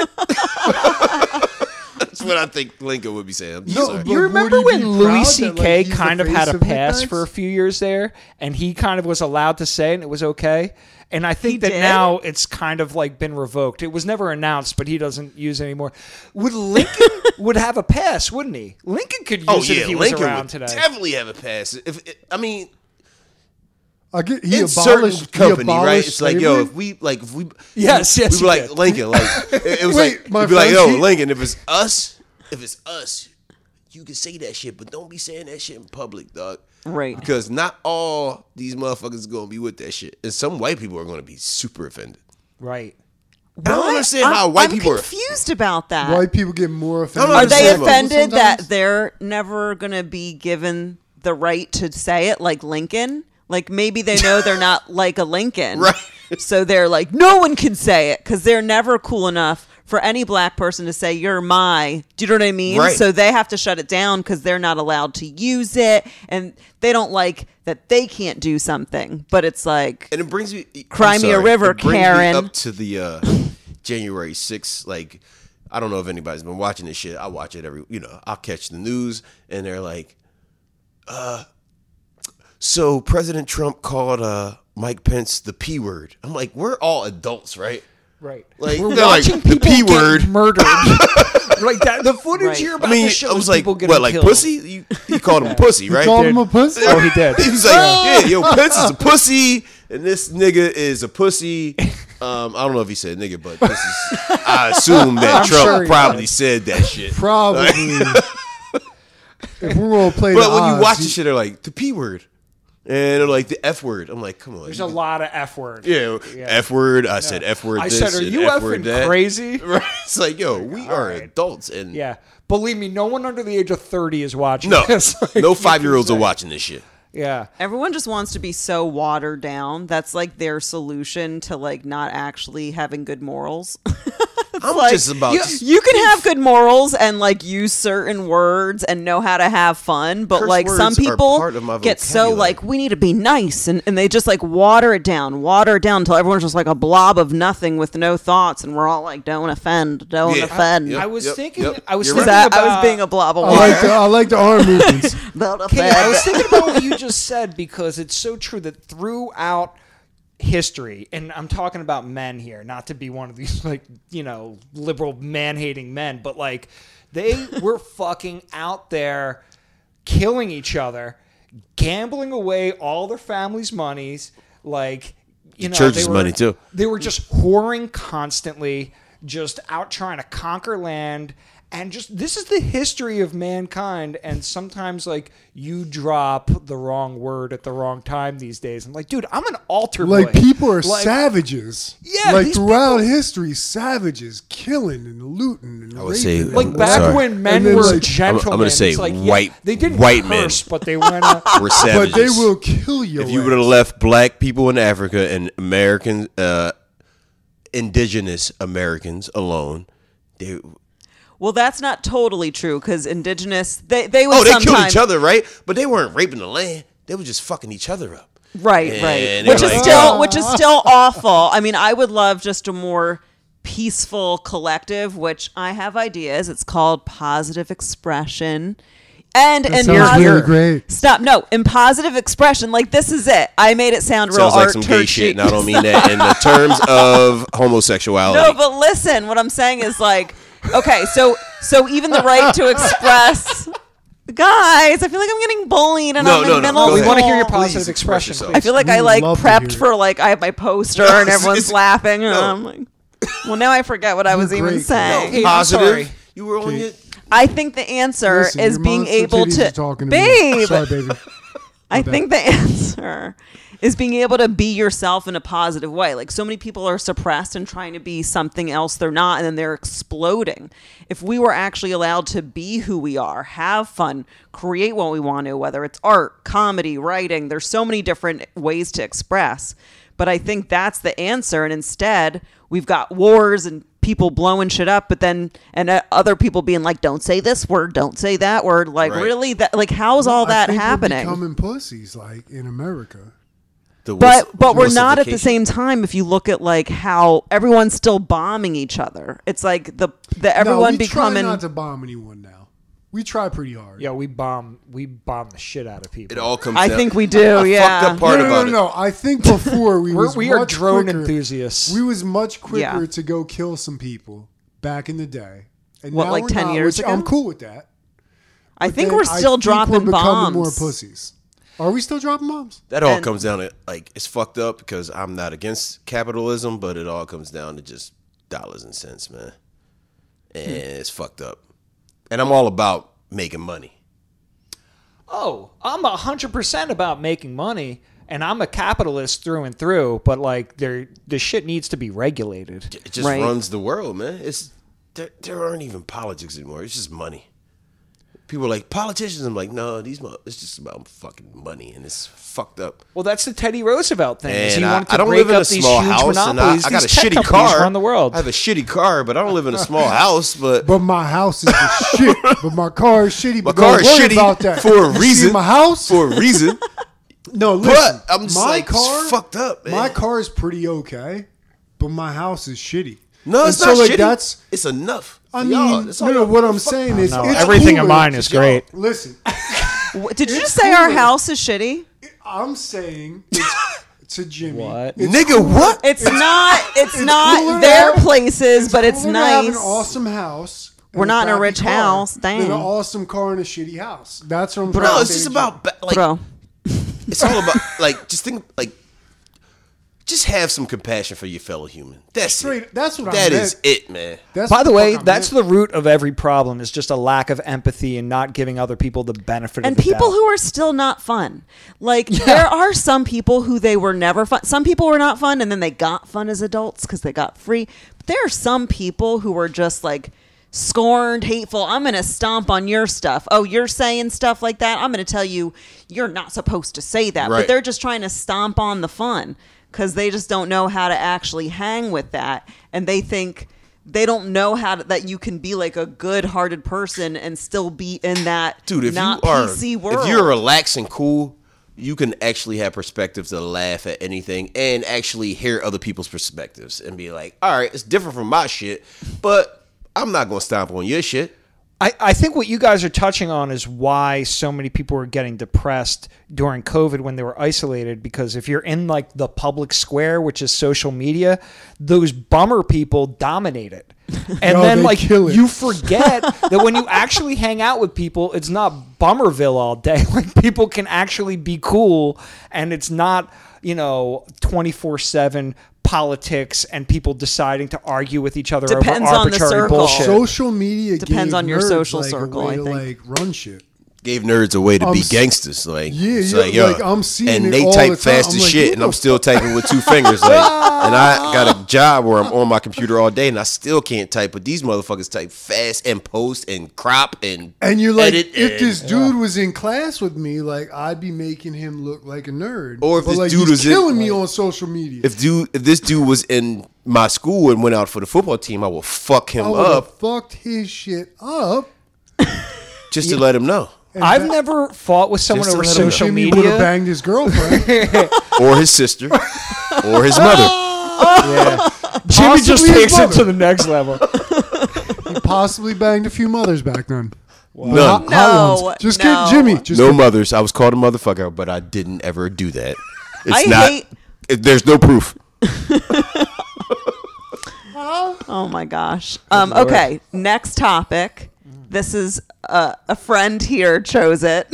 That's what I think Lincoln would be saying. I'm No, sorry. but You remember would he when be Louis proud C that, like, K he's the kind of face had a of Nick pass bags? for a few years there, and he kind of was allowed to say it, and it was okay. And I think He that did? now it's kind of like been revoked. It was never announced, but he doesn't use it anymore. Would Lincoln would have a pass, wouldn't he? Lincoln could use Oh it yeah, if he Lincoln was around would today. definitely have a pass. If I mean, I get, he in abolished certain he company, right? abolished It's like, yo, slavery? if we like, if we, Yes, we, yes, we he were like did. Lincoln, like it, it was Wait, like, my we'd be like, friend, yo, he- Lincoln, if it's us, if it's us, you can say that shit, but don't be saying that shit in public, dog. Right. Because not all these motherfuckers are gonna be with that shit, and some white people are gonna be super offended. Right. I don't What? understand I'm, how white I'm people are. confused about that. White people get more offended. don't Are they understand, though. offended that Sometimes. they're never going to be given the right to say it like Lincoln? Like maybe they know they're not like a Lincoln. Right. So they're like, no one can say it because they're never cool enough for any black person to say, you're my. Do you know what I mean? Right. So they have to shut it down because they're not allowed to use it. And they don't like that they can't do something. But it's like, And it brings me I'm Cry me a sorry, river, it brings me Karen. up to the uh, January sixth. Like, I don't know if anybody's been watching this shit. I watch it every, you know, I'll catch the news, and they're like, uh, so President Trump called uh, Mike Pence the P word. I'm like, we're all adults, right? Right. Like, We're they're like, watching the people P get word. murdered. Like that. The footage Right. you're I about mean, to show I was is like, people getting what, like killed. pussy? You, you called him pussy, right? Called did. him a pussy. Oh, he did. He was like, yeah, yo, Pence is a pussy, and this nigga is a pussy. Um, I don't know if he said nigga, but this is, I assume that I'm Trump sure he probably did. said that shit. Probably. If we're gonna play But the when odds, you watch he- this shit, they're like, the P word. And they're like the F word. I'm like, come on. There's a lot of F word. Yeah, F word. I said F word. I this said, are and you F word effing that. crazy? Right. It's like, yo, we are right. adults, and Yeah. Believe me, no one under the age of thirty is watching no, this. Like, no you five year olds can are say. watching this shit. Yeah. Everyone just wants to be so watered down. That's like their solution to like not actually having good morals. I'm like, just about. you, just, you can have good morals and like use certain words and know how to have fun, but Curse like some words are people part of my get so vocabulary. like we need to be nice and, and they just like water it down, water it down until everyone's just like a blob of nothing with no thoughts, and we're all like, don't offend, don't Yeah. offend. Yep, I was yep, thinking. yep. I was You're thinking That about. I was being a blob of I water. like the I like the arm movements. Don't Okay, offend. I was thinking about what you just said because it's so true that throughout history, and I'm talking about men here, not to be one of these like, you know, liberal man-hating men, but like they were fucking out there killing each other, gambling away all their family's monies, like, you know, church's they were, money, too. They were just whoring constantly, just out trying to conquer land. And just this is the history of mankind, and sometimes like you drop the wrong word at the wrong time these days. I'm like, dude, I'm an altar boy. Like people are Like, savages. Yeah, like these throughout people- history, savages killing and looting and I would raping. say- and Like I'm back sorry. when men And then, were like- gentlemen. I'm- I'm gonna say it's like, yeah, white- they didn't white men. curse, but they went up. We're savages. but they will kill you. If you would have left black people in Africa and American, uh, indigenous Americans alone, they Well, that's not totally true because indigenous they they would oh they sometimes killed each other, right? But they weren't raping the land; they were just fucking each other up. right, And right, they're which is like, still "Oh." which is still awful. I mean, I would love just a more peaceful collective, which I have ideas. It's called positive expression. And That and sounds positive, really great. Stop. No, in positive expression, like this is it. I made it sound real Sounds like art some gay churchy. shit, and I don't mean that in the terms of homosexuality. No, but listen, what I'm saying is like, okay, so so even the right to express, guys, I feel like I'm getting bullied, and No, I'm no, in no, middle go We ahead. want to hear your school. positive Please express expression. yourself. please. I feel like We I would like love to prepped hear for like I have my poster No, and it's- everyone's it's- laughing, and no. I'm like, well, now I forget what I was You're even great, saying. Hey, I'm Positive. sorry. You were on your. I think the answer Listen, is your being monster able titties to, are talking to babe. me. Sorry, baby. I bad. think the answer is being able to be yourself in a positive way. Like so many people are suppressed and trying to be something else they're not, and then they're exploding. If we were actually allowed to be who we are, have fun, create what we want to, whether it's art, comedy, writing, there's so many different ways to express. But I think that's the answer. And instead, we've got wars and people blowing shit up, but then and uh, other people being like, "Don't say this word, don't say that word." Like, Right. really, that like, how's all I that think we're happening? becoming pussies, like in America. The But but we're not at the wussification. same time. If you look at like how everyone's still bombing each other, it's like the the everyone no, we becoming. try not to bomb anyone now. We try pretty hard. Yeah, we bomb we bomb the shit out of people. It all comes. I down- think we do. I Yeah. Fucked up part no, no, about no, it. no. I think before we We're, was we are much drone quicker, enthusiasts. We was much quicker Yeah. to go kill some people back in the day. And What, now like we're ten not, years which ago? I'm cool with that. I But think then we're I still think dropping we're becoming bombs. more pussies. Are we still dropping bombs? That all And- comes down to like it's fucked up because I'm not against capitalism, but it all comes down to just dollars and cents, man. And Hmm. it's fucked up. And I'm all about making money. Oh, I'm a hundred percent about making money, and I'm a capitalist through and through. But like, there, the shit needs to be regulated. It just Right. runs the world, man. It's there, there aren't even politics anymore. It's just money. People are like politicians. I'm like, no, these mo- it's just about fucking money, and it's fucked up. Well, that's the Teddy Roosevelt thing. is he And I, wanted to I don't break live in up a these small huge house, and I, monopolies. I got a These tech shitty companies car. run the world. I have a shitty car, but I don't live in a small house. But But my house is the shit. But my car is shitty. my But car don't is worry shitty about that. for a You see reason. my house? for a reason. no, listen. But I'm just my like, it's car, fucked up, man. My car is pretty okay, but my house is shitty. No, And it's so, not like, shitty. That's it's enough. I for mean, y'all. That's all no, no. y'all- What I'm fuck- saying is, No, it's everything cooler. of mine is great. Listen, What- Did you It's just say our cooler. house is shitty? I'm saying it's, to Jimmy. What? It's Nigga, cooler- what? It's, not. It's, it's not cooler to their have- places, but it's cooler to have nice. an awesome house. and We're not in a crappy rich car house. than Dang. an awesome car and a shitty house. That's what I'm No, trying it's to say just to Jimmy. about ba- like Bro, it's all about like just think like just have some compassion for your fellow human. That's Straight- it. that's what I That meant. is it, man. That's By the what way, fuck I that's meant. the root of every problem is just a lack of empathy and not giving other people the benefit And of the people doubt. who are still not fun. Like there are some people who they were never fun. Some people were not fun and then they got fun as adults because they got free. But there are some people who were just like scorned, hateful. I'm going to stomp on your stuff. Oh, you're saying stuff like that? I'm going to tell you you're not supposed to say that. Right. But they're just trying to stomp on the fun because they just don't know how to actually hang with that. And they think they don't know how to, that you can be like a good-hearted person and still be in that Dude, if not you are P C world. if you're relaxed and cool, you can actually have perspectives to laugh at anything and actually hear other people's perspectives and be like, all right, it's different from my shit, but I'm not going to stomp on your shit. I, I think what you guys are touching on is why so many people were getting depressed during COVID when they were isolated, because if you're in like the public square, which is social media, those bummer people dominate it. And Yo, then they like kill it. you forget that when you actually hang out with people, it's not Bummerville all day. Like people can actually be cool and it's not, you know, twenty-four seven politics and people deciding to argue with each other Depends over on the arbitrary circle. bullshit. Social media Depends gave on your nerds, social like, circle, a way I to, think. like run shit. Gave nerds a way to I'm be s- gangsters. Like, Yeah, it's yeah, like, yo, like, I'm seeing and it they all type the time. fast I'm as like, shit, what and the I'm still typing with two fingers. Like, and I got a job where I'm on my computer all day, and I still can't type. But these motherfuckers type fast and post and crop and And you're like, edit if and- this dude was in class with me, like I'd be making him look like a nerd. Or if but this like, dude he's was in- killing me on social media. if dude, if this dude was in my school and went out for the football team, I will fuck him I would have up fucked his shit up. just to let him know, And I've that- never fought with someone Just to over let 'em know. social Jimmy would have media. banged his girlfriend. or his sister, or his mother. Yeah. Jimmy just Possibly his takes it mother. to the next level. He possibly banged a few mothers back then. But None. hot- hot No, ones. Just no. kidding, Jimmy. Just No kidding. mothers. I was called a motherfucker, but I didn't ever do that. It's I not. hate- it- there's no proof. Oh my gosh. Um, okay, next topic. This is uh, a friend here chose it.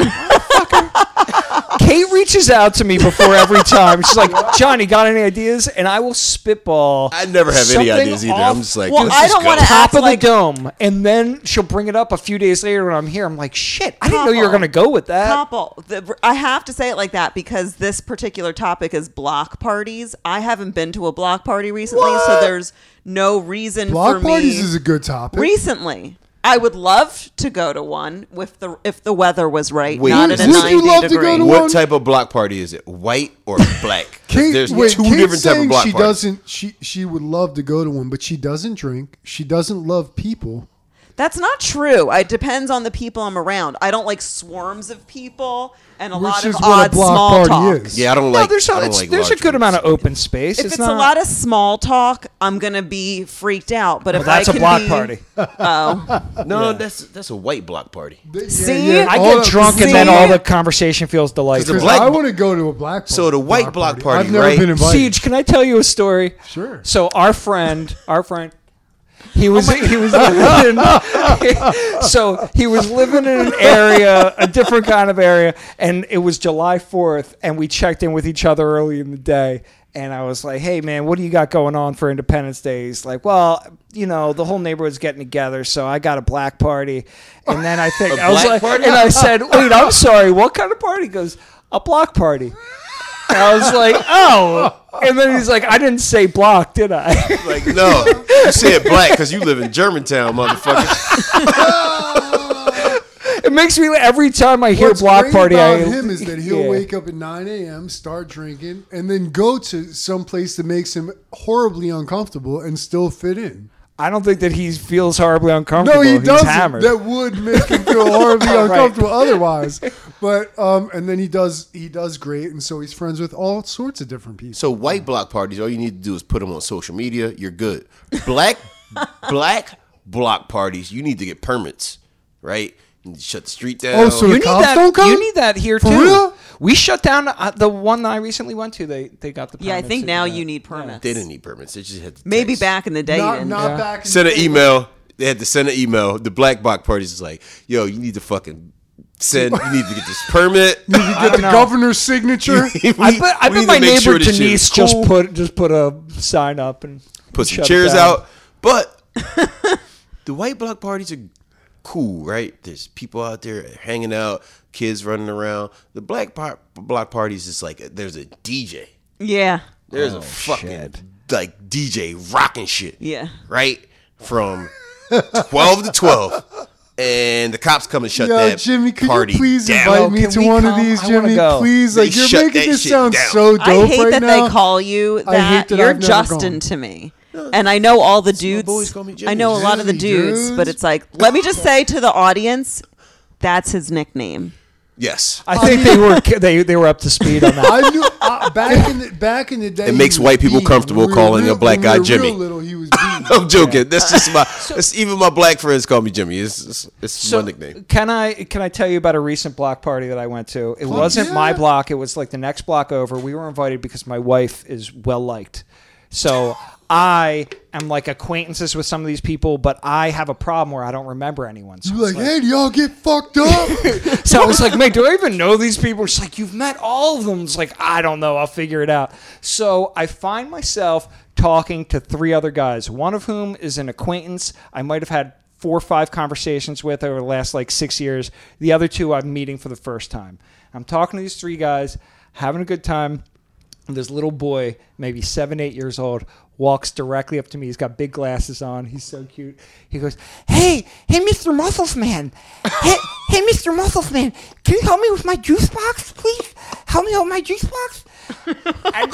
Kate reaches out to me before every time. She's like, Johnny, got any ideas? And I will spitball. I never have any something ideas either. off I'm just like, Well, let's I just don't go. wanna top act of like- the dome. And then she'll bring it up a few days later when I'm here. I'm like, shit, I didn't know you were Couple. going to go with that. Couple. The, I have to say it like that because this particular topic is block parties. I haven't been to a block party recently, so What? there's no reason Block for parties me. is a good topic. Recently, I would love to go to one if the if the weather was right, Wait, not would at a you ninety love to go degree. to What one? type of block party is it? White or black? 'Cause Kate, there's wait, two Kate's different type of saying block she parties. doesn't. She she would love to go to one, but she doesn't drink. She doesn't love people. That's not true. It depends on the people I'm around. I don't like swarms of people and a Which lot is of what a odd block small party talk. is. Yeah, I don't No, like. there's, I a, don't it's, like there's a large good groups. amount of open space. If it's it's, not, a lot of small talk, I'm gonna be freaked out. But well, if that's I a can block be, party. Oh, No, that's that's a white block party. Yeah, See? yeah, I all get the- drunk and See? then all the conversation feels delightful. the Because black- I want to go to a black party. So the white block party, I've never right? been invited. Siege, can I tell you a story? Sure. So our friend, our friend, he was he was living in, so he was living in an area, a different kind of area, and it was July fourth, and we checked in with each other early in the day. And I was like, "Hey, man, what do you got going on for Independence Day?" He's like, "Well, you know, the whole neighborhood's getting together, so I got a black party." And then I think A I was black like, party? and I said, "Wait, I'm sorry, what kind of party?" He goes, "A block party." And I was like, "Oh." And then he's like, "I didn't say block, did I?" Like, no, you said black because you live in Germantown, motherfucker. It makes me every time I hear What's block great party. about I, him is that he'll yeah. wake up at nine a.m., start drinking, and then go to some place that makes him horribly uncomfortable and still fit in. I don't think that he feels horribly uncomfortable. No, he He's doesn't. hammered. That would make him feel horribly Right. uncomfortable otherwise. But um, and then he does he does great, and so he's friends with all sorts of different people. So white block parties, all you need to do is put them on social media. You're good. Black black block parties, you need to get permits, right? You need to shut the street down. Oh, so you the need cops that. don't come? You need that here For too. real? We shut down uh, the one that I recently went to. They they got the yeah. I permits think to now do that. you need permits. they didn't need permits. They just had to Maybe text. back in the day, you not didn't. not Yeah. back. In Send the an day. email. They had to send an email. The black block parties is like, yo, you need to fucking send. You need to get this permit. You get the know. governor's signature. We- I bet, I we bet need my to make neighbor sure this shit Denise is just cool. put just put a sign up and put some shut it chairs down. out. But the white block parties are cool, right? There's people out there hanging out, kids running around. The black par- block parties is like there's a D J. Yeah. There's Oh, a fucking shit. like D J rocking shit. Yeah. Right from twelve to twelve. And the cops come and shut Yo, that Jimmy, could party you please down. invite Yo, me can to we one come? of these, I wanna Jimmy? go. Please, They like you're shut making that this shit sound down. so dope I hate right that now. they call you I hate that. that You're I've never Justin gone. to me. And I know all the dudes. boys call me Jimmy. I know a lot of the Jimmy, dudes, dudes. but it's like, let me just say to the audience, that's his nickname. Yes. I think they were they they were up to speed on that. I knew uh, back in the back in the day. It makes he was white people beat. comfortable When we were calling real- a black when guy we were Jimmy. Real little, he was beat. I'm joking. That's just my. It's, even my black friends call me Jimmy. It's it's, it's So my nickname. can I can I tell you about a recent block party that I went to? It wasn't yeah. my block. It was like the next block over. We were invited because my wife is well liked. So I am like acquaintances with some of these people, but I have a problem where I don't remember anyone. So, You're it's like, hey, do y'all get fucked up? so I was like, mate, do I even know these people? She's like, you've met all of them. It's like, I don't know. I'll figure it out. So I find myself talking to three other guys, one of whom is an acquaintance I might have had four or five conversations with over the last like six years. The other two I'm meeting for the first time. I'm talking to these three guys, having a good time. And this little boy, maybe seven, eight years old, walks directly up to me. He's got big glasses on. He's so cute. He goes, hey, hey, Mister Muscles Man. Hey, hey, Mister Muscles Man. Can you help me with my juice box, please? Help me out with my juice box? and,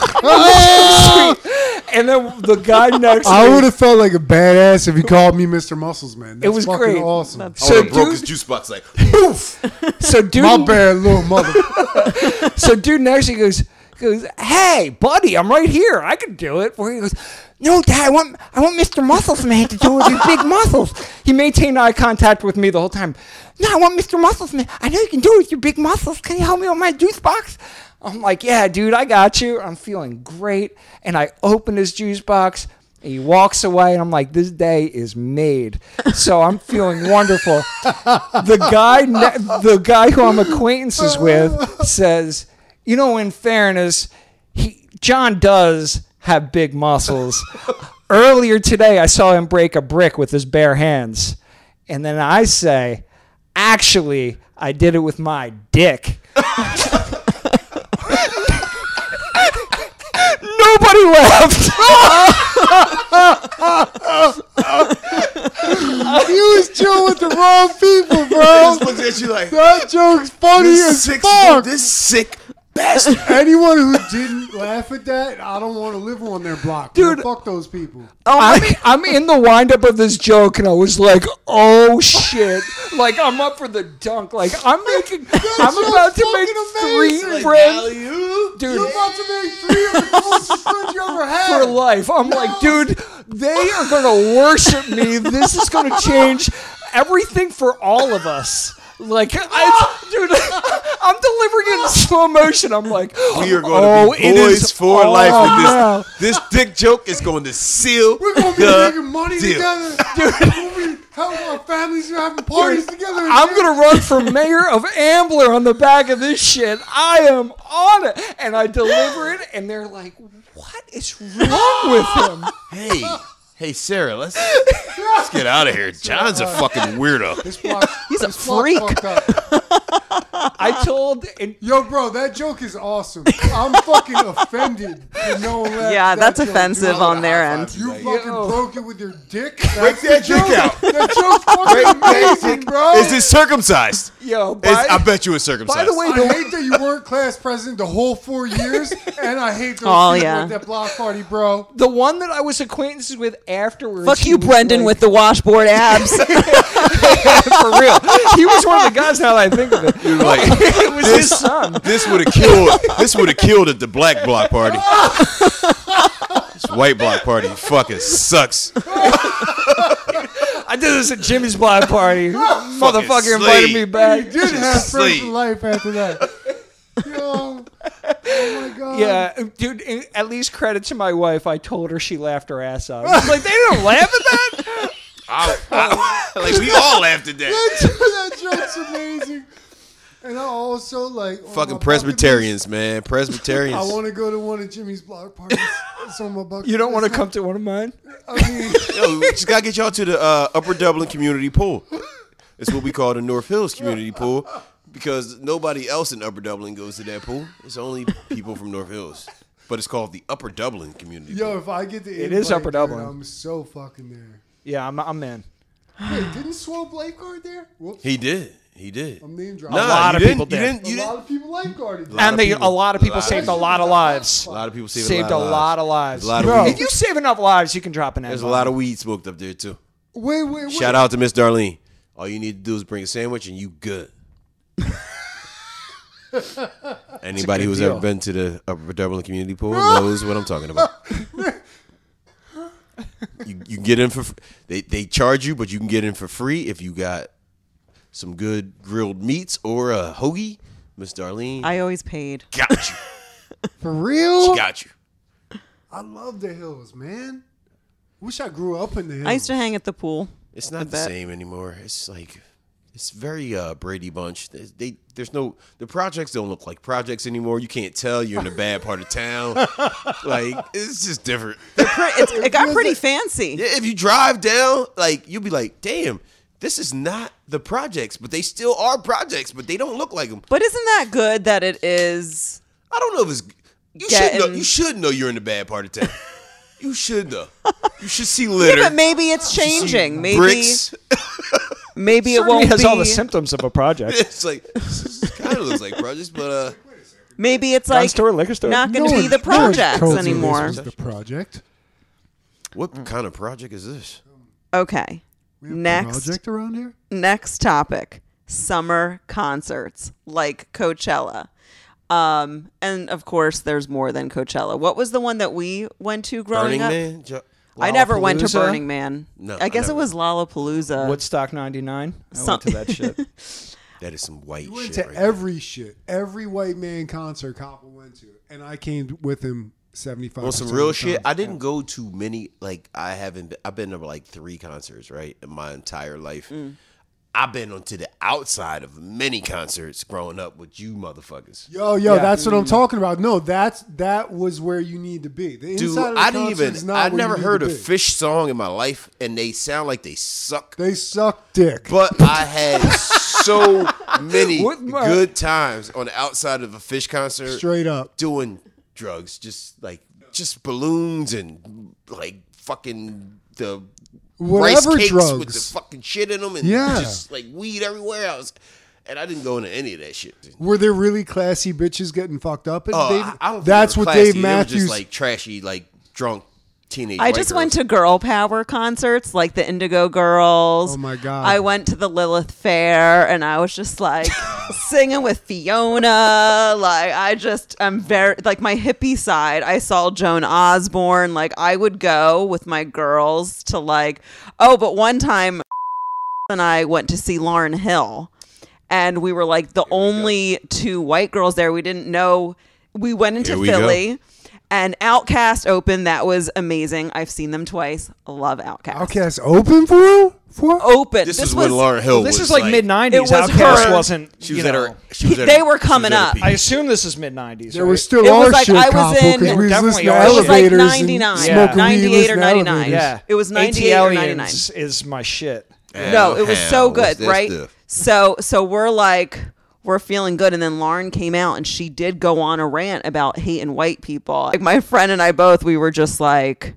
and then the guy next to I me. would have felt like a badass if he called me Mister Muscles Man. That's was fucking great. awesome. I So, would have broke his dude, juice box like poof. so dude, My bad, little mother. So dude next to me goes, goes, hey, buddy, I'm right here. I can do it. Where he goes, no, Dad, I want I want Mister Muscles Man to do it with his big muscles. He maintained eye contact with me the whole time. No, I want Mister Muscles Man. I know you can do it with your big muscles. Can you help me with my juice box? I'm like, yeah, dude, I got you. I'm feeling great. And I open his juice box. And he walks away, and I'm like, this day is made. So I'm feeling wonderful. The guy, ne- the guy who I'm acquaintances with says, you know, in fairness, he, John does have big muscles. Earlier today, I saw him break a brick with his bare hands. And then I say, actually, I did it with my dick. Nobody laughed. He was chilling with the wrong people, bro. Just looked at you like That joke's funny this as sick, fuck. this sick bastard. Anyone who didn't laugh at that, I don't want to live on their block. Dude. Man, fuck those people. I'm, I'm in the windup of this joke, and I was like, oh, shit. Like, I'm up for the dunk. Like, I'm making, I'm joke's about to make fucking three amazing. friends. Dude. Dude, about to make three of the closest friends you ever had. for life. I'm like, dude, they are going to worship me. This is going to change everything for all of us. Like, I, dude, I'm delivering it in slow motion. I'm like, We are going oh, to be it boys is for all life with now. this. This dick joke is going to seal We're gonna be the making money deal. together. Dude, we're gonna be helping our families and having parties together. and I'm shit. gonna run for mayor of Ambler on the back of this shit. I am on it, and I deliver it, and they're like, "What is wrong with him?" Hey, hey, Sarah, let's let's get out of here. John's a fucking weirdo. This block, He's a this block freak. fucked up. I told, and Yo, bro, that joke is awesome. I'm fucking offended that no one laughed Yeah, at that that's joke, offensive dude. on their end. You Like, fucking yo. broke it with your dick. Break That's that the dick joke. out. That joke's fucking amazing, bro. Is it circumcised? yo, It's, by, I bet you it's circumcised. by the way, I the, hate that you weren't class president the whole four years, and I hate those Oh, people yeah. at that block party, bro. the one that I was acquaintances with afterwards. Fuck he you, was Brendan, like- with the washboard abs. for real. He was one of the guys. Now that I think of it, You're like, it was his this, son. this would have killed. This would have killed at the black block party. This white block party fucking sucks. I did this at Jimmy's block party. Motherfucker invited slave. me back. You did have friends Slave. for life after that. Yo, oh my god. Yeah, dude. At least credit to my wife. I told her she laughed her ass off. I was like, they didn't laugh at that. I, I, like we all laughed at that. that joke's amazing. And I also like on my Fucking bucket Presbyterians, man. list, Presbyterians. I want to go to one of Jimmy's block parties. It's on my bucket. You don't want to list. come to one of mine? I mean, Yo, we just gotta get y'all to the uh, Upper Dublin Community Pool. It's what we call the North Hills Community Pool because nobody else in Upper Dublin goes to that pool. It's only people from North Hills. But it's called the Upper Dublin Community yo, Pool. if I get the It is invite, Upper dude, Dublin. I'm so fucking there. Yeah, I'm, I'm in. Wait, didn't Swope lifeguard there? Whoops. He did. He did. I'm name dropping. Nah, A lot you of didn't- people you did. didn't- you a didn't- lot of people lifeguarded. lot And of they, people- a lot of people lot of saved a people. lot of lives. A lot of people saved, Saved a a lot, lot of of lives. lives. A lot of Bro. weed. If you save enough lives, you can drop an There's a N-bomb. lot of weed smoked up there too. Wait, wait, wait. Shout out to Miss Darlene. All you need to do is bring a sandwich and you good. Anybody good who's deal. ever been to the Upper Dublin Community Pool knows what I'm talking about. you you get in for f- they they charge you, but you can get in for free if you got some good grilled meats or a hoagie. Miss Darlene I always paid. got you. For real? She got you. I love the hills, man. Wish I grew up in the hills. I used to hang at the pool. It's not the bet. same anymore. It's like it's very uh, Brady Bunch. They, they there's no the projects don't look like projects anymore. You can't tell you're in a bad part of town. Like it's just different. Pre- it's, it got feels pretty like- fancy. Yeah, if you drive down, like you'll be like, damn, this is not the projects, but they still are projects, but they don't look like them. But isn't that good that it is? I don't know if it's you should know Getting- you should know you're in the bad part of town. You should know. You should see litter. Yeah, but maybe it's changing. Maybe bricks. maybe it Certainly won't has be. all the symptoms of a project. It's like it kind of looks like projects, but uh. Maybe it's Gun like store, liquor store. not going No to be one- the no one projects told me this anymore. was the project. What kind of project is this? Okay. We have a Next. project around here? Next topic: summer concerts like Coachella. Um, and of course, there's more than Coachella. What was the one that we went to growing Burning up? Man? Jo- I never went to Lollapalooza? Burning Man. No, I I guess it never. was Lollapalooza. Woodstock ninety-nine. I Some- went to that shit. That is some white You went shit. to right every shit, every white man concert Copper went to, and I came with him seventy-five. there. On some real shit, I didn't go to many. Like I haven't. Been, I've been to like three concerts, right, in my entire life. Mm. I've been on to the outside of many concerts growing up with you motherfuckers. Yo, yo, Yeah. that's what I'm talking about. No, that's that was where you need to be. The Dude, inside of the I didn't concert even. is not I'd where you never need heard to a be. Fish song in my life, and they sound like they suck. They suck dick. But I had so many What my- good times on the outside of a Fish concert. Straight up. Doing drugs, just like just balloons and like fucking the Whatever rice cakes drugs. with the fucking shit in them and Yeah. just like weed everywhere else. And I didn't go into any of that shit. Were there really classy bitches getting fucked up? And Oh, Dave, I, I don't. Think that's they were what classy. Dave They were Matthews. just like trashy, like drunk teenage. I white just girls. went to girl power concerts like the Indigo Girls. Oh my God. I went to the Lilith Fair and I was just like singing with Fiona. Like I just I'm very like my hippie side. I saw Joan Osborne. Like I would go with my girls to like oh, but one time and I went to see Lauryn Hill. And we were like the only two white girls there. We didn't know. We went into Here we Philly. And Outcast opened. That was amazing. I've seen them twice. Love Outcast. Outcast open for real? For Open. This, This, is was when Lauryn Hill Well, this was is like, mid It nineties. was Outkast her- wasn't. She was you at know, her. She was He- at they her- were she was coming at her up. peak. I assume this is mid nineties. There was still It our was like shit, I was Copper, in- because we was Definitely listening to our shit. It was like elevators ninety-nine. and Yeah. smoking weed ninety-eight or listening to ninety-nine. elevators. Yeah, It was AT ninety-eight or Aliens ninety-nine. is my shit. No, it was Hell, so what's good, that right? stuff? So so we're like we're feeling good, and then Lauren came out and she did go on a rant about hating white people. Like my friend and I both, we were just like,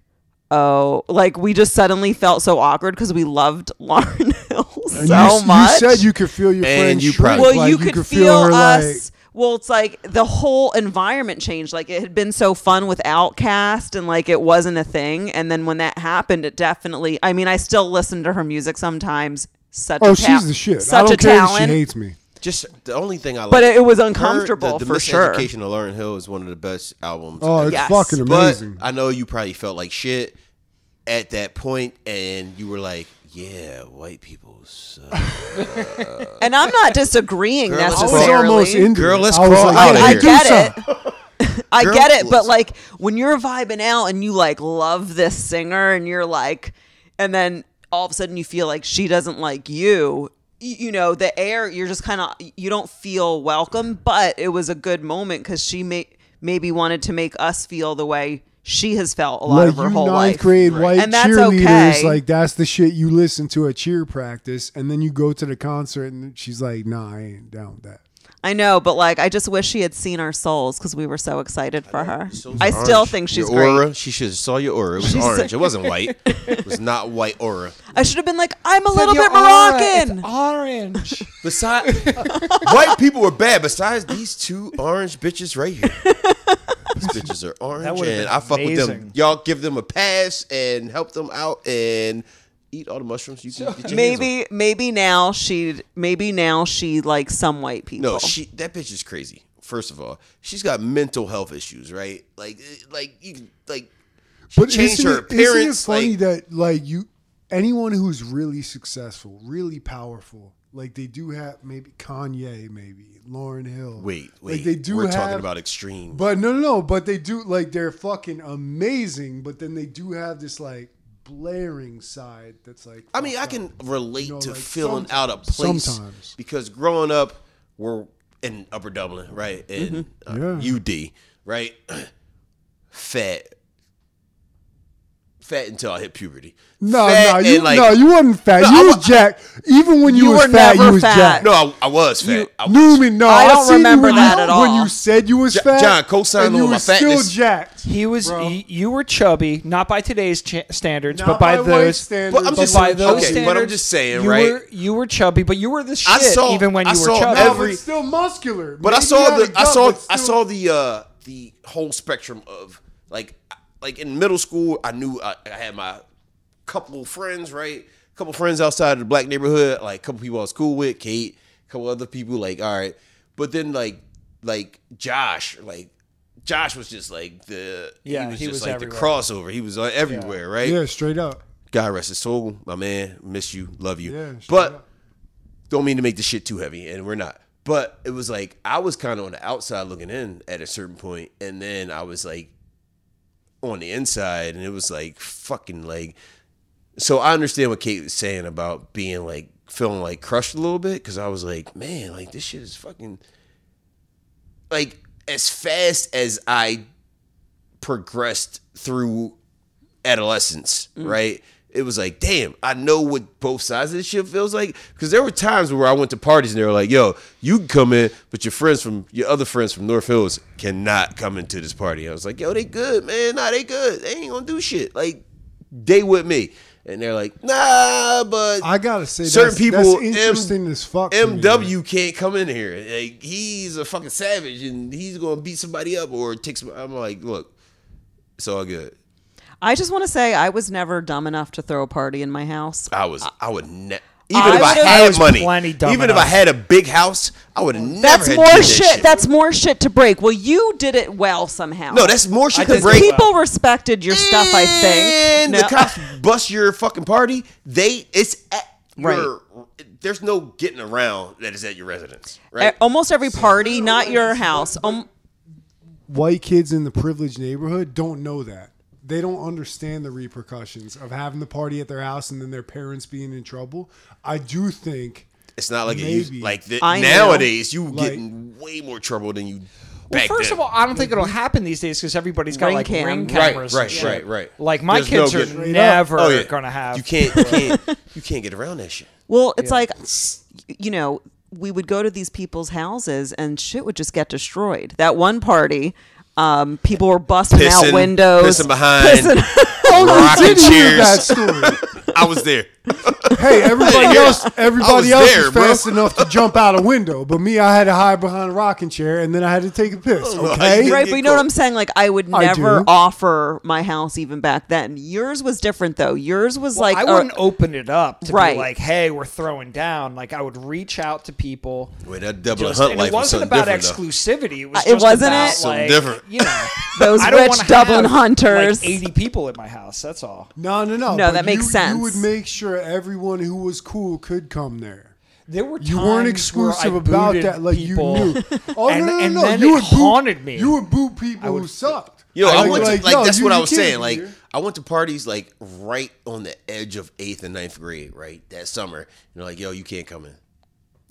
oh, like we just suddenly felt so awkward because we loved Lauren Hill And so you, much. You said you could feel your And friend you shrink. probably- well, like, you could, could feel, her us. like. Well, it's like the whole environment changed. Like it had been so fun with Outkast and like it wasn't a thing. And then when that happened, it definitely, I mean, I still listen to her music sometimes. Such Oh, a ta- she's the shit. Such I don't a care that talent. she hates me. Just the only thing I like. But it was her- uncomfortable the, the for sure. Miseducation of Lauryn Hill is one of the best albums. Oh, ever. it's Yes. fucking But amazing. I know you probably felt like shit at that point, and you were like, "Yeah, white people suck." And I'm not disagreeing Girl, let's I was necessarily. almost into Girl, it. let's I was crawl like, out yeah, of I here. do get something. it. I Girl, get it, but let's- like when you're vibing out and you like love this singer and you're like, and then all of a sudden you feel like she doesn't like you, you know, the air, you're just kind of, you don't feel welcome, but it was a good moment because she may, maybe wanted to make us feel the way she has felt a lot like of her you whole ninth life. grade white And that's cheerleaders, okay. like that's the shit you listen to at cheer practice, and then you go to the concert and she's like, "Nah, I ain't down with that." I know, but like, I just wish she had seen our souls because we were so excited for her. So I orange. still think she's your aura, great. She should have saw your aura. It was orange. It wasn't white. It was not white aura. I should have been like, I'm a Said little your bit aura, Moroccan. it's orange. Besides, white people were bad. Besides these two orange bitches right here. These bitches are orange, That would've and been I fuck with them. amazing. Y'all give them a pass and help them out and eat all the mushrooms you can get your hands on. Maybe, maybe now she, maybe now she likes some white people. No, she that bitch is crazy. First of all, she's got mental health issues, right? Like, like you, can- like, she But changed isn't her it, isn't it appearance. funny like, that like you, anyone who's really successful, really powerful, like they do have maybe Kanye, maybe Lauryn Hill. wait, wait, like they do we're have, talking about extreme. But no, no, no. But they do like they're fucking amazing. But then they do have this like blaring side that's like. I mean, I fucked can up. relate You know, to like, filling out a sometimes- place sometimes. because growing up, we're in Upper Dublin, right? In uh, Yeah. U D, right? Fat. Fat until I hit puberty. No, Fat no, and, you, like- no, you wasn't fat. No, you I was wa- jacked. Even when you, You was were fat, never you was fat. jacked. No, I, I was fat. I was, Newman, no, I I don't seen you remember when that you, at all. When you said you was Jo- fat, John, co-sign and on you my was still fatness. jacked. He was. Bro. y- you were chubby, not by today's cha- standards, Not but by, white those. standards, But I'm But just by saying- those okay, standards, but I'm just saying, you right? Were, you were chubby, but you were the shit I saw- even when I you were saw chubby. No, every- but still muscular. But I Maybe saw not the a I gut, saw but I still- saw the uh the whole spectrum of like like in middle school I knew I, I had my couple friends, right? Couple friends outside of the black neighborhood, like a couple people I was cool with, Kate, a couple other people, like, all right. But then like like Josh, like Josh was just like the Yeah, he was he just was like everywhere. the crossover. He was uh, everywhere, right? Yeah, straight up. God rest his soul, my man. Miss you, love you. Yeah, straight but up. don't mean to make the shit too heavy, and we're not. But it was like I was kind of on the outside looking in at a certain point, and then I was like on the inside, and it was like fucking like. So I understand what Kate was saying about being like feeling like crushed a little bit because I was like, man, like this shit is fucking like as fast as I progressed through adolescence, right? It was like, damn, I know what both sides of this shit feels like. Because there were times where I went to parties and they were like, yo, you can come in, but your friends from your other friends from North Hills cannot come into this party. I was like, yo, they good, man. Nah, they good. They ain't gonna do shit. Like, they with me. And they're like, nah, but I gotta say, certain that's, people, that's interesting M- as fuck. to me, M W can't come in here. Like, he's a fucking savage and he's gonna beat somebody up or take some. I'm like, look, it's all good. I just want to say I was never dumb enough to throw a party in my house. I was, I would never. Even I if I would've- I had was money, plenty dumb even if I enough. had a big house, I would have never. That's had more to do that shit. That's more shit to break. Well, you did it well somehow. no, that's more shit I to did break. people respected your stuff. I think. And No. the cops bust your fucking party. They, it's at Right. your. There's no getting around that is at your residence, Uh, right? Almost every party, not your house. Um, white kids in the privileged neighborhood don't know that. They don't understand the repercussions of having the party at their house and then their parents being in trouble. I do think It's not like it maybe. used, like the, I know. nowadays you Like- get in way more trouble than you. Well, back first then. of all, I don't think it'll happen these days because everybody's got Ring like cam. ring Right, cameras. right, and shit. right, right. Like my There's no kids are getting- never Oh, yeah. gonna have. You can't, you can't, you can't get around that shit. well, it's like, you know, we would go to these people's houses and shit would just get destroyed. That one party, um, people were busting out Pissing- windows, pissing behind. pissing- oh, Rocking I did hear chairs. that story. I was there. Hey, everybody Yeah. else, I everybody was else there, was bro. fast enough to jump out a window, but me, I had to hide behind a rocking chair, and then I had to take a piss. Oh, Okay, you Right, get but you know what caught. I'm saying? Like, I would I never do. offer my house even back then. Yours was different, though. Yours was Well, like, I uh, wouldn't open it up to Right. be like, "Hey, we're throwing down." Like I would reach out to people. Wait, that double Just, hunt and life it was wasn't something about different, though. exclusivity. It was Uh, it just wasn't about, it? Something like, different. You know, those I don't rich wanna Dublin have, hunters. Like eighty people at my house. That's all. no, no, no, No, but that makes you, sense. You would make sure everyone who was cool could come there. There were times You weren't where I exclusive about booted that. Like people, you knew. Oh and, no, no, and no! then you it would boot, haunted me. You would boot people would- who sucked. Yo, I Like- went to like, like yo, that's you- what I you was can't saying. be Like here. I went to parties like right on the edge of eighth and ninth grade, right that summer. You know, like yo, you can't come in.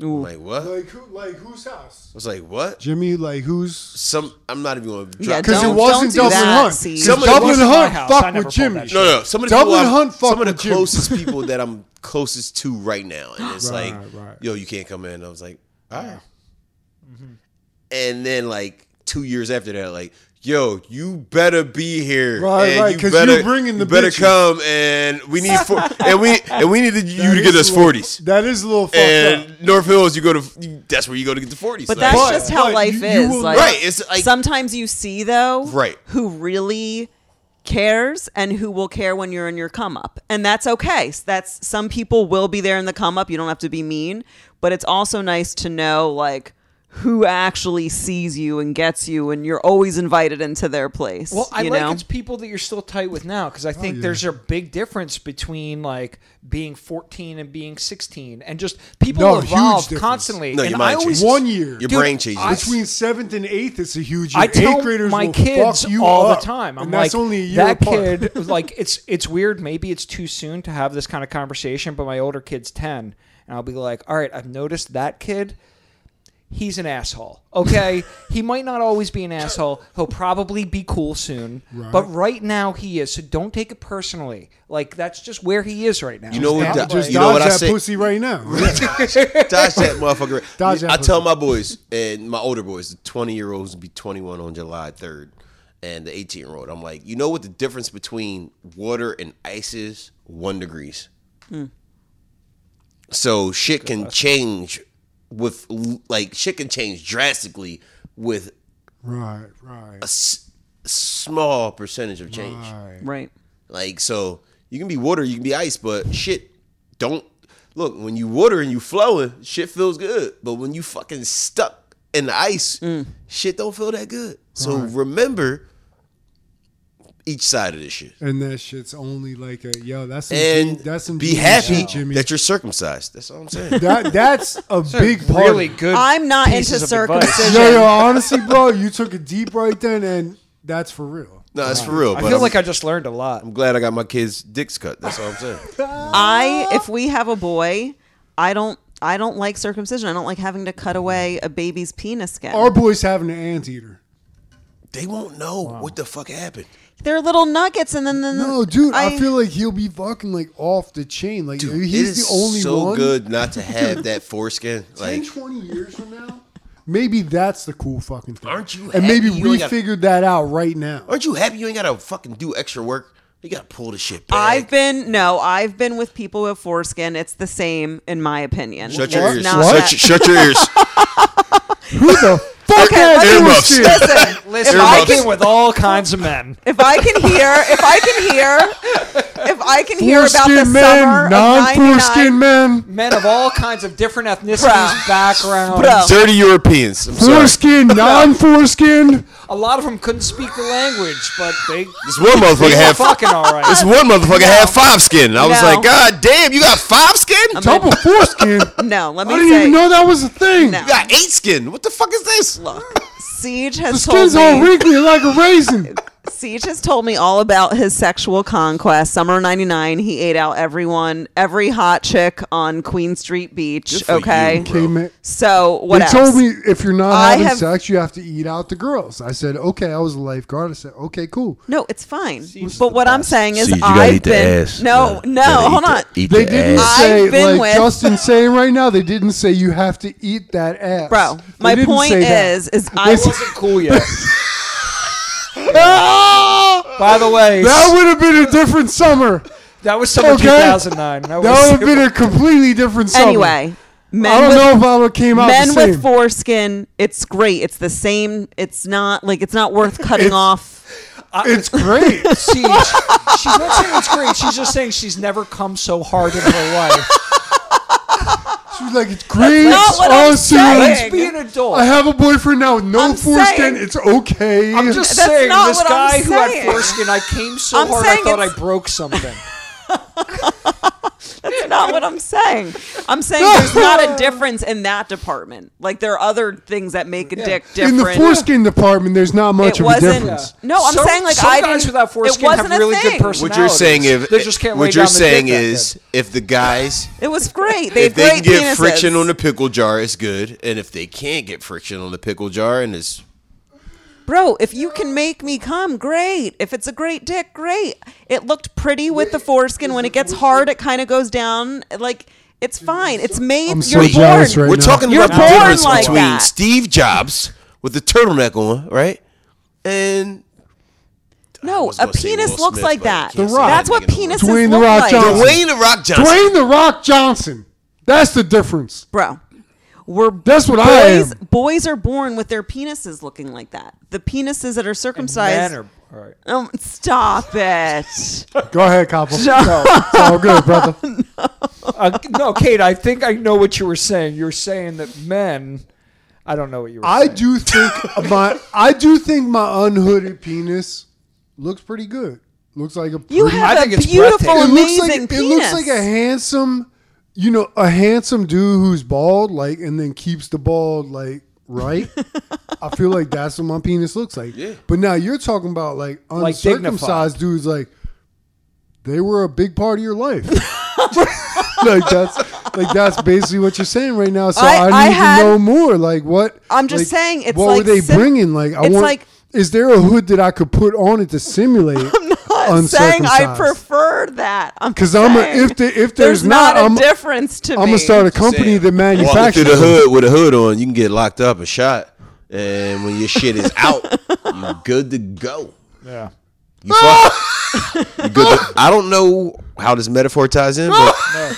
I'm like, what? I Like who? Like whose house? was like, what? Jimmy. Like who's? Some. I'm not even going to Yeah, drop. Because it Don't- wasn't don't do Dublin that, Hunt. see. 'Cause Somebody- Dublin It wasn't my Hunt house. I fuck never with pulled Jimmy. that shit. No, no. Some of the Dublin people I'm- Hunt fuck some of the with Jimmy. closest people that I'm closest to right now, and it's Right, like, right. yo, you can't come in. I was like, all right. Mm-hmm. And then like two years after that, like, yo, you better be here, Right, and right, you 'cause better, you're bringing the you better bitches. come, and we need four, and we and we needed you That to get is us a little- forties. That is a little fucked up. And North Hills, you go to you, that's where you go to get the forties. But Like, that's But- just how but life you- is. you will- like, Right, it's like- sometimes you see though, Right. who really cares and who will care when you're in your come up, and that's okay. That's some people will be there in the come up. You don't have to be mean, but it's also nice to know like who actually sees you and gets you, and you're always invited into their place. Well, I you like know? it's people that you're still tight with now because I think yeah. there's a big difference between like being fourteen and being sixteen, and just people No, huge evolve difference. constantly. No, and your I mind always, changes. One year. your Dude, brain changes. I- Between seventh and eighth, it's a huge year. I tell Eighth graders my will kids fuck you all up, the time. I'm and like, that's only a year that apart. kid. Like, it's it's weird. Maybe it's too soon to have this kind of conversation. But my older kid's ten, and I'll be like, all right, I've noticed that kid. He's an asshole. Okay, he might not always be an asshole. He'll probably be cool soon. Right. But right now he is. So don't take it personally. Like that's just where he is right now. You know what? Just the- act Just like- you know dodge what I that say? pussy right now. Dodge that motherfucker. Dodge that I tell pussy. my boys and my older boys, the twenty year olds will be twenty-one on July third, and the eighteen year old. I'm like, you know what the difference between water and ice is? One degrees. So shit can change with like shit can change drastically with Right, right, a s- small percentage of change. right. right. Like, so you can be water, you can be ice, but shit don't look when you water and you flowing, shit feels good. But when you fucking stuck in the ice, shit don't feel that good. So Right. remember each side of this shit. And that shit's only like a yo. That's some And G- that's some be G happy shit, Jimmy. that you're circumcised. That's all I'm saying. That that's a big part. really of it. good. I'm not pieces into of advice. circumcision. Yo, yo, honestly, bro, you took it deep right then, and that's for real. No, that's for real. I But feel I'm, like I just learned a lot. I'm glad I got my kids' dicks cut. That's all I'm saying. I if we have a boy, I don't I don't like circumcision. I don't like having to cut away a baby's penis skin. Our boy's having an anteater. They won't know what the fuck happened. They're little nuggets, and then the No, dude, I, feel like he'll be fucking like off the chain. Like Dude, he's it is the only so one. good not to have that foreskin. ten, Like, twenty years from now, maybe that's the cool fucking thing. Aren't you And maybe happy you we ain't got- figured that out right now. aren't you happy you ain't gotta fucking do extra work? You gotta pull the shit back. I've been no, I've been with people with foreskin. It's the same, in my opinion. Shut your It's ears. not Shut, that- your- shut your ears. Who the fuck Okay, has let's- Earmuffs. foreskin? Listen, Listen, if I I been can, with all kinds of men. if I can hear, if I can hear, if I can hear about the Foreskin summer men, of non-foreskin ninety-nine, men, Men of all kinds of different ethnicities, Bruh. backgrounds. Bruh. Dirty Europeans. I'm sorry. foreskin, non-foreskin. A lot of them couldn't speak the language, but they This one motherfucker were had fucking all right. this one motherfucker had five skin. I was No. like, God damn, you got five skin? Double foreskin. no, let I me didn't say, even know that was a thing. No. You got eight skin. What the fuck is this? look, Siege The has told skin's all me. wrinkly like a raisin. Siege has told me all about his sexual conquest. Summer ninety-nine, he ate out everyone, every hot chick on Queen Street Beach. Good for Okay. you, bro. Okay, man. So what They else? told me if you're not I having have- sex, you have to eat out the girls. I said, okay. I was a lifeguard. I said, okay, cool. No, it's fine. But what I'm saying is, Siege, you gotta I've eat the been ass. no, You no, gotta eat hold the- on. eat They the didn't ass. say, I've been like with- Justin's saying right now, they didn't say you have to eat that ass. Bro, They my didn't point say that. is, is I I wasn't cool yet. By the way, That would have been a different summer. that was summer Okay. two thousand nine. That That was, would have been a completely different summer. anyway. Men I don't with, know if I would came out men the same. with foreskin, it's great. It's the same. It's not like it's not worth cutting It's- off. It's great. Siege. She's not saying it's great. She's just saying she's never come so hard in her life. She was like, it's great. not what I'm awesome. saying. Let's be an adult. I have a boyfriend now with no I'm foreskin. saying- It's okay. I'm just That's saying, not this what guy I'm who had saying. foreskin, I came so I'm hard I saying thought I it's- broke something. That's not what I'm saying. I'm saying there's not a difference in that department. Like there are other things that make a dick In different. the foreskin department, there's not much It of a wasn't- difference. No, I'm Some- saying like some I guys didn't. without It foreskin have wasn't a really good thing. personalities. What you're saying if They just can't lay what you're down the saying dick that is good. if the guys It was great. They if had they great can get penises. friction on the pickle jar, it's good. And if they can't get friction on the pickle jar and it's Bro, if you can make me come, great. If it's a great dick, great. It looked pretty with the foreskin. When it gets hard, it kind of goes down. Like it's fine. It's made. I'm so you're jealous born. right we're now. talking You're about the born difference like between that. Steve Jobs with the turtleneck on, right? And I No, was a gonna say penis Will looks Smith, like but I that. can't The say Rock. That's what anything no more. penises Dwayne The look Rock like. Johnson. Dwayne the Rock Johnson. Dwayne the Rock Johnson. That's the difference. Bro. We're That's what boys, I am. Boys are born with their penises looking like that. The penises that are circumcised. Men are, all right. Um, stop it. Go ahead, Copple. No. It's all good, brother. Uh, no, Kate, I think I know what you were saying. You're saying that men. I don't know what you were I saying. do think my I do think my unhooded penis looks pretty good. Looks like a You pretty- have I think a it's beautiful, breathtaking. it looks amazing like penis. it looks like a handsome, you know, a handsome dude who's bald, like, and then keeps the bald like right. I feel like that's what my penis looks like. Yeah. But now you're talking about like Like uncircumcised dudes, like they were a big part of your life. Like that's like that's basically what you're saying right now. So I- I, I need had- to know more. Like what? I'm just like, saying it's what like were they sim- bringing? Like I it's want. like- is there a hood that I could put on it to simulate? I'm saying I prefer that. I'm Because I'm a, saying if the, if there's, there's not, not, a I'm, difference to I'm me. gonna start a company that Walking manufactures through the them. hood with a hood on, you can get locked up and shot. And when your shit is out, you're good to go. Yeah. You fuck. You're good to, I don't know how this metaphor ties in, but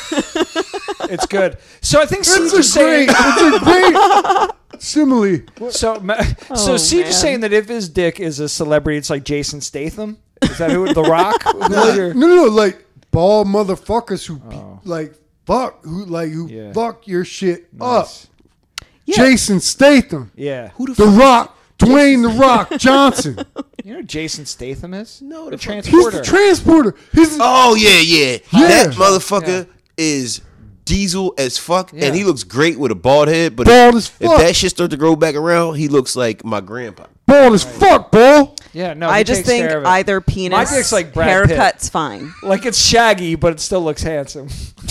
It's good. So I think It's Siege a is saying. great, it's a great simile. So, ma- so Oh, Siege is man. saying that if his dick is a celebrity, it's like Jason Statham. Is that who? The Rock? Who is your- No, no, no, like bald motherfuckers who like fuck who like who Yeah. fuck your shit Nice. up. Yeah. Jason Statham, Yeah. who the The fuck? Rock, Dwayne The Rock Johnson. You know who Jason Statham is? No, the the fuck- He's transporter. the transporter. He's Oh yeah, yeah. Yeah. That motherfucker is diesel as fuck, Yeah. and he looks great with a bald head. But Bald if, as if fuck. that shit starts to grow back around, he looks like my grandpa. bald as fuck, bro. yeah, no. I he just takes think care of it. either penis, My dick's like Brad Pitt. haircut's fine. Like it's shaggy, but it still looks handsome.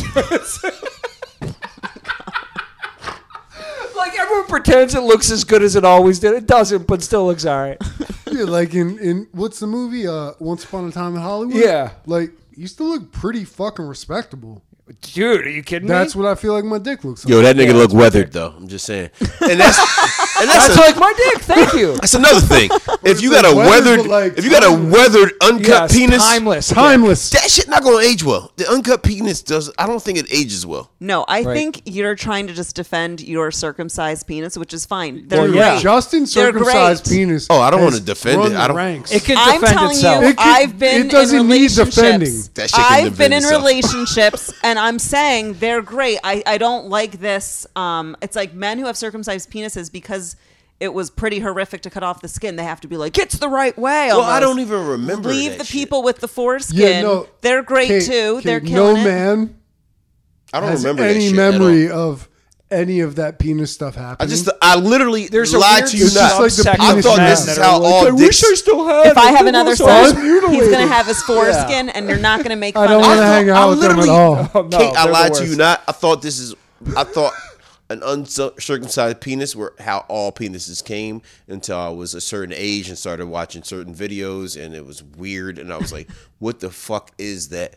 Like everyone pretends it looks as good as it always did. It doesn't, but still looks all right. Yeah, like in, in what's the movie? Uh, Once Upon a Time in Hollywood. Yeah. like you still look pretty fucking respectable. Dude, are you kidding That's me? what I feel like my dick looks like. Yo, that nigga Yeah, look that's weathered though. I'm just saying, and that's and that's, That's a- like my dick. Thank you. that's another thing. If it's you like got a weathered, weathered, but, like, if you got a timeless. weathered uncut Yes, penis, timeless. Timeless. that shit not gonna age well. The uncut penis does. I don't think it ages well. No, I Right. think you're trying to just defend your circumcised penis, which is fine. They're Well, great. yeah. Justin They're circumcised great. penis. Oh, I don't has wanna defend run it. the I don't- ranks. It can I'm defend telling itself. you, It can- I've been it doesn't in need relationships. defending. That shit can I've defend been in itself. relationships, and I'm saying they're great. I, I don't like this. Um, it's like men who have circumcised penises because it was pretty horrific to cut off the skin. They have to be like, it's the right way. Well, I almost. don't even remember. Leave that the shit. people with the foreskin. Yeah, no, they're great Kate, too. Kate, They're no killing it. man I don't has remember that any shit at all. memory of any of that penis stuff I happening. just, I literally There's a lied weird to you It's just not. like the subsection I penis thought men this man. is that how are like, all I wish dicks- I still had. If I it. have It another was son, mutilated. he's gonna have his foreskin, and you're not gonna make fun I don't of want to him. hang I out with them at literally- all. Oh, no, Kate, I they're the lied to worst. you not. I thought this is, I thought an uncircumcised penis were how all penises came until I was a certain age and started watching certain videos, and it was weird, and I was like, what the fuck is that?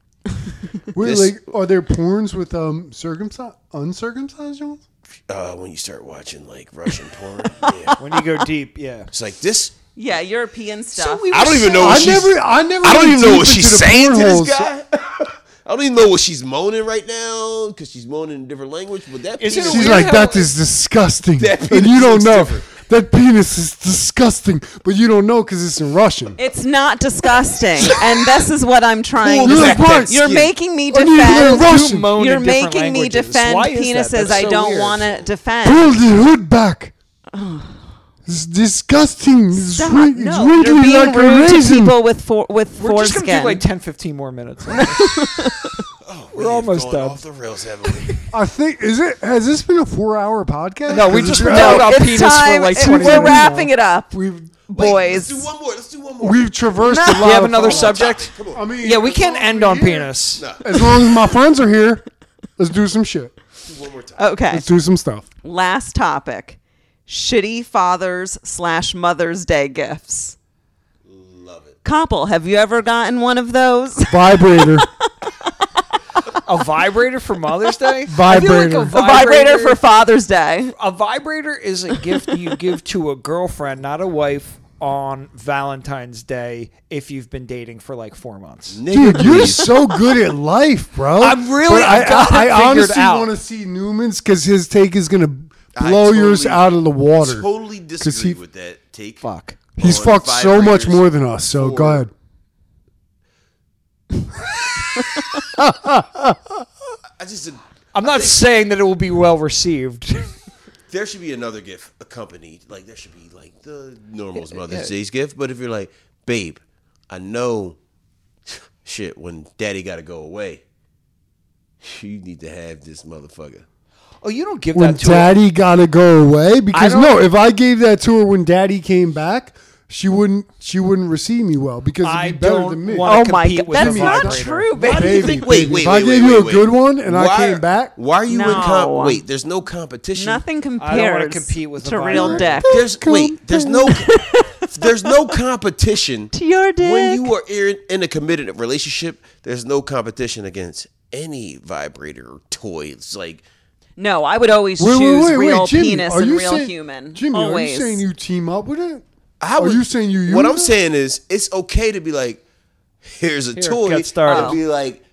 Wait, This- like, are there porns with um circumcised, uncircumcised ones? Uh, when you start watching like Russian porn, yeah. When you go deep, yeah. It's like this. Yeah, European stuff. I don't even know what I she's. never, I never. I don't went even know deep what she's into the saying to porn this holes. guy. I don't even know what she's moaning right now because she's moaning in a different language. But that Is it penis- She's weird like, how- that is disgusting, That and penis you don't looks know. different. That penis is disgusting, but you don't know because it's in Russian. It's not disgusting, and this is what I'm trying Cool to You're say. like, what? You're Skin. making me I need to learn defend. Russian. You moan You're in different making me languages. defend Why is that? penises That's I so don't weird. want to defend. Pull the hood back. It's disgusting. It's, Stop. wrig- it's No, wriggly you're being like a rude to raisin. people with for, with We're just gonna foreskin. do like ten, fifteen more minutes. Oh, We're almost gone done. off the rails, haven't we? I think is it has this been a four hour podcast? No, we 'Cause just it's- been talking about it's penis time. for like It- twenty we're minutes. wrapping it up, We've Wait, boys. let's do one more. Let's do one more. we've traversed No. a lot. Do you have of another thoughts. subject? Come on. I mean, Yeah, we as can't long end as on we're here, penis. No, As long as my friends are here, let's do some shit. do one more time. Okay. Let's do some stuff. Last topic: shitty Father's slash Mother's Day gifts. Love it. Koppel, have you ever gotten one of those? Vibrator. A vibrator for Mother's Day? Vibrator. I A feel like vibrator for Father's Day. A vibrator is a gift you give to a girlfriend, not a wife, on Valentine's Day if you've been dating for like four months. Nigga, Dude, you're please. so good at life, bro. I'm really- But I've got it I, I, I figured honestly out. want to see Newman's because his take is gonna I blow yours totally- out of the water. Totally disagree he- with that take. Fuck. He's on fucked so much vibrators more than us. So for- go ahead. I just I'm not saying that it will be well received. there should be another gift accompanied. Like there should be like the normal Mother's Day's gift. But if you're like, babe, I know, shit, when Daddy got to go away, you need to have this motherfucker. Oh, you don't give When that to her. Daddy gotta go away, because don't- no, if I gave that to her when Daddy came back, she wouldn't. She wouldn't receive me well because it'd I be better don't than me. want- Oh my compete god, with that's the not vibrator. true, Why do you baby. think? Baby, Wait, baby, wait, if I wait, gave wait, you a wait. good one and I Why- came back, Why are you in No. comp? Wait, there's no competition. Nothing I don't compares wanna compete with to a real vibrator. dick. There's wait. There's no. There's no competition To your dick. when you are in, in a committed relationship. There's no competition against any vibrator or toy. It's like No, I would always wait, choose wait, wait, real wait, Jimmy, penis are and you real saying, human. Jimmy, always. are you saying you team up with it? I Are would, you saying you use What I'm it? saying is, it's okay to be like, here's a Here, toy, get started. and be like,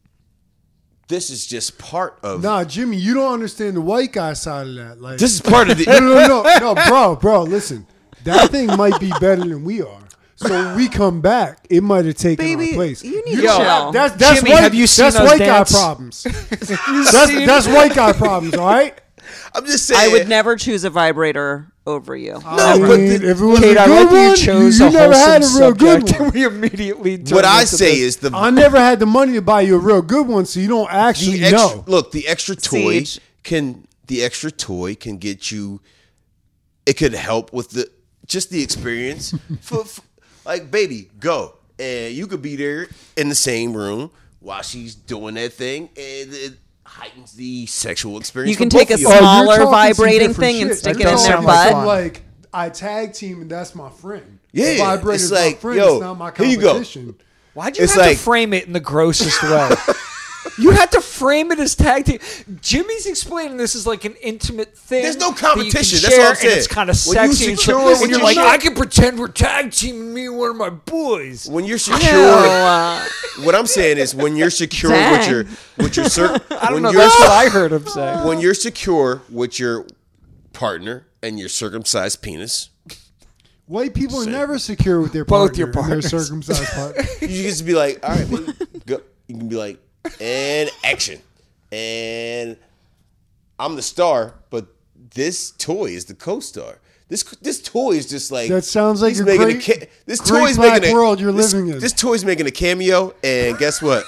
this is just part of. Nah, Jimmy, you don't understand the white guy side of that. Like, This is part of the. no, no, no, no, no, bro, bro. Listen, that thing might be better than we are. So when we come back, it might have taken Baby, our place. you need to Yo, chill. That's that's Jimmy, white, have you seen that's those white dance? guy problems. that's that's white guy problems. All right. I'm just saying. I would never choose a vibrator over you. No, I but mean, the- if it was Kate, a I good like that you one, chose you, a you never had a wholesome real good subject, one. and we immediately what turned I into say this. is the I never had the money to buy you a real good one, so you don't actually the extra, know. look, the extra toy Siege. can the extra toy can get you. It could help with the just the experience. for, for like, baby, go and you could be there in the same room while she's doing that thing, and it heightens the sexual experience. You can for take both a of y'all. small- Oh, you're smaller talking some vibrating different thing and shit. stick You're it in their talking butt. some, Like I tag team and that's my friend. Yeah, the vibrator's it's like, my friend. yo, it's not my here you go. competition. Why'd you It's have like- to frame it in the grossest way? You had to frame it as tag team. Jimmy's explaining this is like an intimate thing. There's no that you can competition. That's share, what I'm saying. And it's kind of When you sexy. And, secure so- with and you're your like, shit- I can pretend we're tag teaming me and one of my boys. When you're secure, Uh, what I'm saying is when you're secure with Dang. your with your cir- I don't when know. you're That's what I heard him say. when you're secure with your partner and your circumcised penis, White people are Same. never secure with their Both partner your and their partners. circumcised partner. you can just be like, all right, baby, go. You can be like, and action, and I'm the star, but this toy is the co-star. This this toy is just like That sounds like he's a making great- a ca- this great toy's black making a world you're this, living in. This toy's making a cameo, and guess what?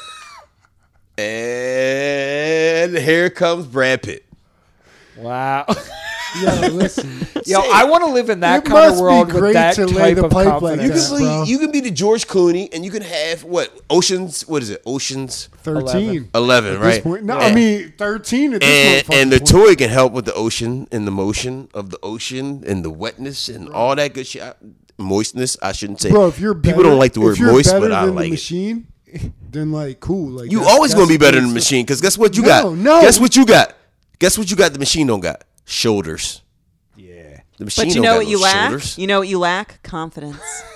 And here comes Brad Pitt. Wow. Yeah, listen. Yo, I want to live in that It kind of must be world with great that to lay type the of pipe like confidence. You that. can, bro. be, you can be the George Clooney, and you can have what Oceans? What is it? Oceans Thirteen. Eleven, At right? this point. No, Yeah. I mean thirteen at this and, motherfucking and the point. toy can help with the ocean and the motion of the ocean and the wetness and all that good shit. I- Moistness, I shouldn't say. Bro, if you're better, people don't like the if word you're moist, better but I than like the it. machine, then like cool. Like You that's- always that's gonna be better good than the stuff. machine because guess what you No, got? no. Guess what you got? Guess what you got? The machine don't got shoulders. Yeah. The machine but you don't know got what no you lack? shoulders. You know what you lack? Confidence.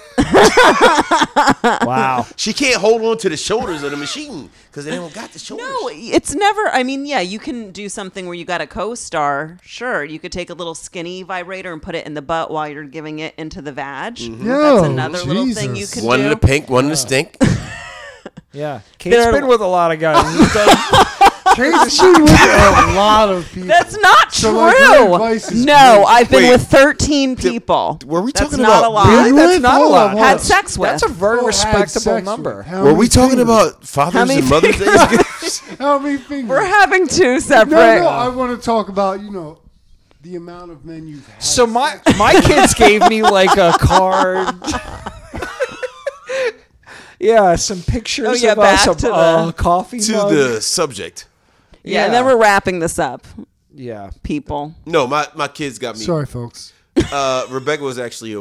Wow. She can't hold on to the shoulders of the machine because they don't got the shoulders. No, it's never. I mean, yeah, you can do something where you got a co-star. Sure, you could take a little skinny vibrator and put it in the butt while you're giving it into the vag. Mm-hmm. Yo, That's another little thing you Jesus. can one do. in the pink, one in the stink. Yeah. Kate's There- been with a lot of guys. He's done- Casey's been with a lot of people. That's not So, true. like, your advice is no, great. I've been Wait. with thirteen people. Were we That's talking not about- a lot? Really? That's Really? not a Hold lot. on, hold Had on. sex with. That's a very Oh, had respectable sex number. with. How Were many we talking fingers? about How Father's many and Mother's Day fingers? gifts? How many fingers? We're having two no, separate. no, I want to talk about, you know, the amount of men you've had. So my sex my kids gave me like a card. Yeah, some pictures Oh, yeah, of us, back a to uh, the- coffee to mug. the subject. yeah, and then we're wrapping this up, yeah. people. No, my, my kids got me. Sorry, folks. Uh, Rebecca was actually a.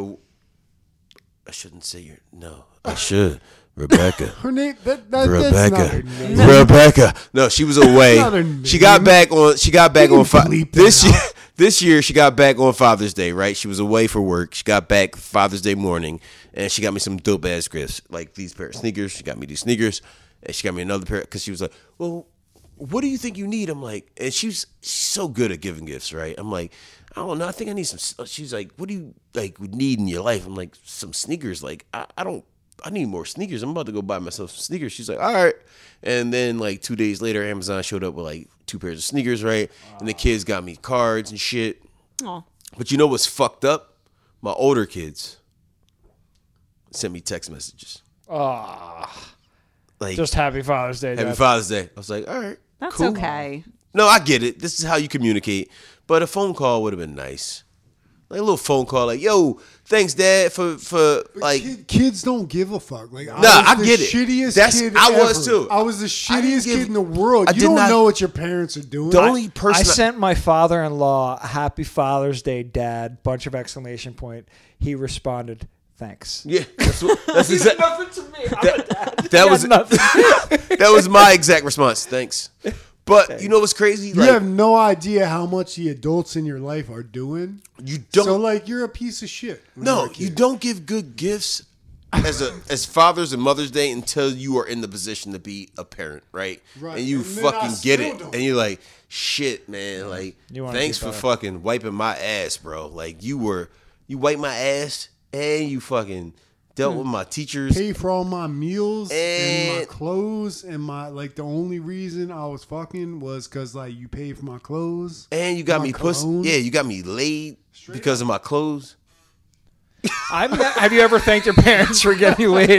I shouldn't say your. No, I should. Rebecca. Her name. That, that, That's not her Rebecca. name. Rebecca. No, she was away. Not her She got name. back on. She got back You on fa- bleep that this year. out. This year, she got back on Father's Day. Right? She was away for work. She got back Father's Day morning, and she got me some dope ass gifts, like these pair of sneakers. She got me these sneakers, and she got me another pair because she was like, "Well, what do you think you need?" I'm like, and she's she's so good at giving gifts, right? I'm like, I don't know. I think I need some. She's like, what do you like need in your life? I'm like, some sneakers. Like, I, I don't. I need more sneakers. I'm about to go buy myself some sneakers. She's like, all right. And then like two days later, Amazon showed up with like two pairs of sneakers, right? And the kids got me cards and shit. Aw. But you know what's fucked up? My older kids sent me text messages. Ah, Like, just happy Father's Day. Happy Dad. Father's Day. I was like, all right. That's cool. okay. No, I get it. This is how you communicate. But a phone call would have been nice. Like a little phone call, like, yo, thanks, Dad, for, for like, Kid, kids don't give a fuck. Like, Nah, I, was I the get it. Shittiest That's- kid I was ever. too. I was the I didn't shittiest give- kid in the world. I You did don't not- know what your parents are doing. the only person I sent my father-in-law a happy Father's Day, Dad, bunch of exclamation point. He responded, thanks. Yeah, that's, what, that's exact, Nothing to me. I'm a dad. that was nothing. that was my exact response. Thanks. But you know what's crazy? You Like, have no idea how much the adults in your life are doing. you don't. So, like, you're a piece of shit. when no, you're a kid. you don't give good gifts as a as Father's and Mother's Day until you are in the position to be a parent, right? Right. And you And then I fucking get still it, don't. and you're like, shit, man. Like, You wanna thanks keep for better. fucking wiping my ass, bro. Like, you were you wiped my ass and you fucking dealt with my teachers. Pay for all my meals and, my And- clothes and my like. The only reason I was fucking was because like you paid for my clothes. And you got My me pussy. cologne. Yeah, you got me laid because of my clothes. I'm not, have you ever thanked your parents for getting you laid?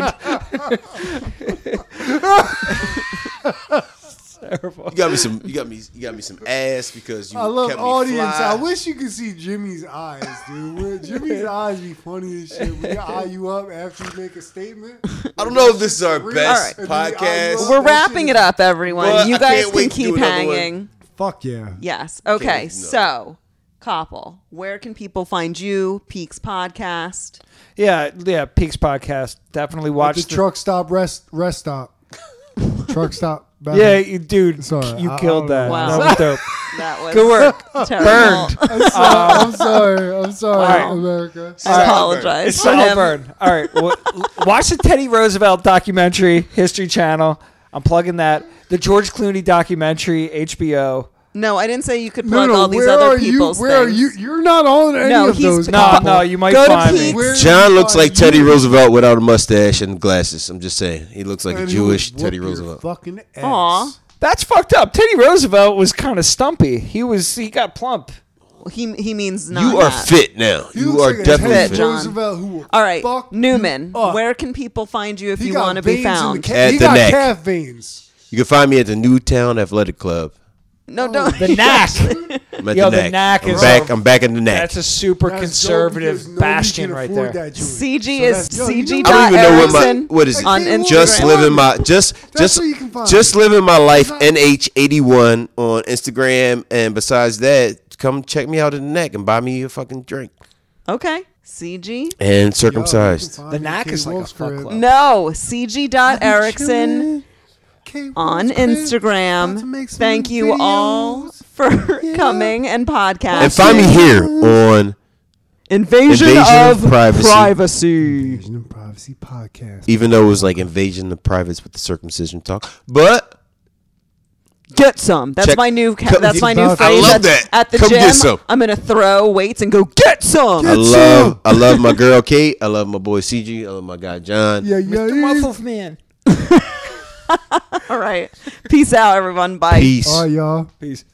Terrible. You got me some. You got me. You got me some ass because you I love kept me audience. fly. I wish you could see Jimmy's eyes, dude. When Jimmy's eyes be funny as shit. When he eye you up after you make a statement. I don't know if this is our Real- best and then eye you podcast. up, We're that wrapping shit it is- up, everyone. But you I guys can't can wait to keep do another one. hanging. Fuck yeah. Yes. Okay. wait, no. So, Koppel, where can people find you? Peaks Podcast. Yeah, yeah. Peaks podcast. Definitely At watch the truck stop rest rest stop. Truck stop. back- Yeah, you, dude, Sorry, you I- I killed don't that. know. Wow. That was dope. That was Good work. terrible. Burned. I'm sorry. I'm sorry. I'm sorry, All right. America. I apologize It's for all him. burned. All right. Well, watch the Teddy Roosevelt documentary, History Channel. I'm plugging that. The George Clooney documentary, H B O. No, I didn't say you could No, plug no. all these where other are you? people's Where things. are you? You're not on any No, of he's- those. No, Koppel. no, you might Go to find me. Peaks. Where John you looks find like Teddy you? Roosevelt without a mustache and glasses. I'm just saying, he looks like a And he Jewish would Teddy whoop your Roosevelt. Fucking ass. Aw. That's fucked up. Teddy Roosevelt was kind of stumpy. He was. He got plump. He he means not. You are that. fit now. He You looks are like a definitely Teddy fit. John. Roosevelt who will All right, fuck you Newman. up. Where can people find you if He you got want to be veins in the found? ca- At he the got neck. calf veins. You can find me at the Newtown Athletic Club. No, don't. The knack. I'm at Yo, the the neck. knack I'm is back. a- I'm back in the neck. That's a super That's conservative dope because nobody bastion can right afford there. that joint. C G So is that's- yo, C G you know- I don't even know what my Erickson what is it? on Hey, Instagram. Just living my just That's just where you can find just me. living my life. Not- N H eighty-one on Instagram, and besides that, come check me out in the neck and buy me a fucking drink Okay, C G. and Yo, you can circumcised. find The me knack at is like a K-Wolf's fuck crib. club. No, C G dot Erickson K-Wolf's on crib. About to Instagram. make some Thank you all videos. for coming and podcasting. And find me here on Invasion, Invasion of, of Privacy. privacy. Invasion of Privacy podcast. even though it was like invasion of privates with the circumcision talk, but Get some. That's Check- my new. Ca- Come- that's my new I phrase. love at, that. At the Come gym, get some. I'm gonna throw weights and go get some. I Get love some. I love my girl Kate. I love my boy C G. I love my guy John. Yeah, yeah, Mister yeah. Muffled Man. All right. Peace out, everyone. Bye. Peace. Oh, y'all. Peace.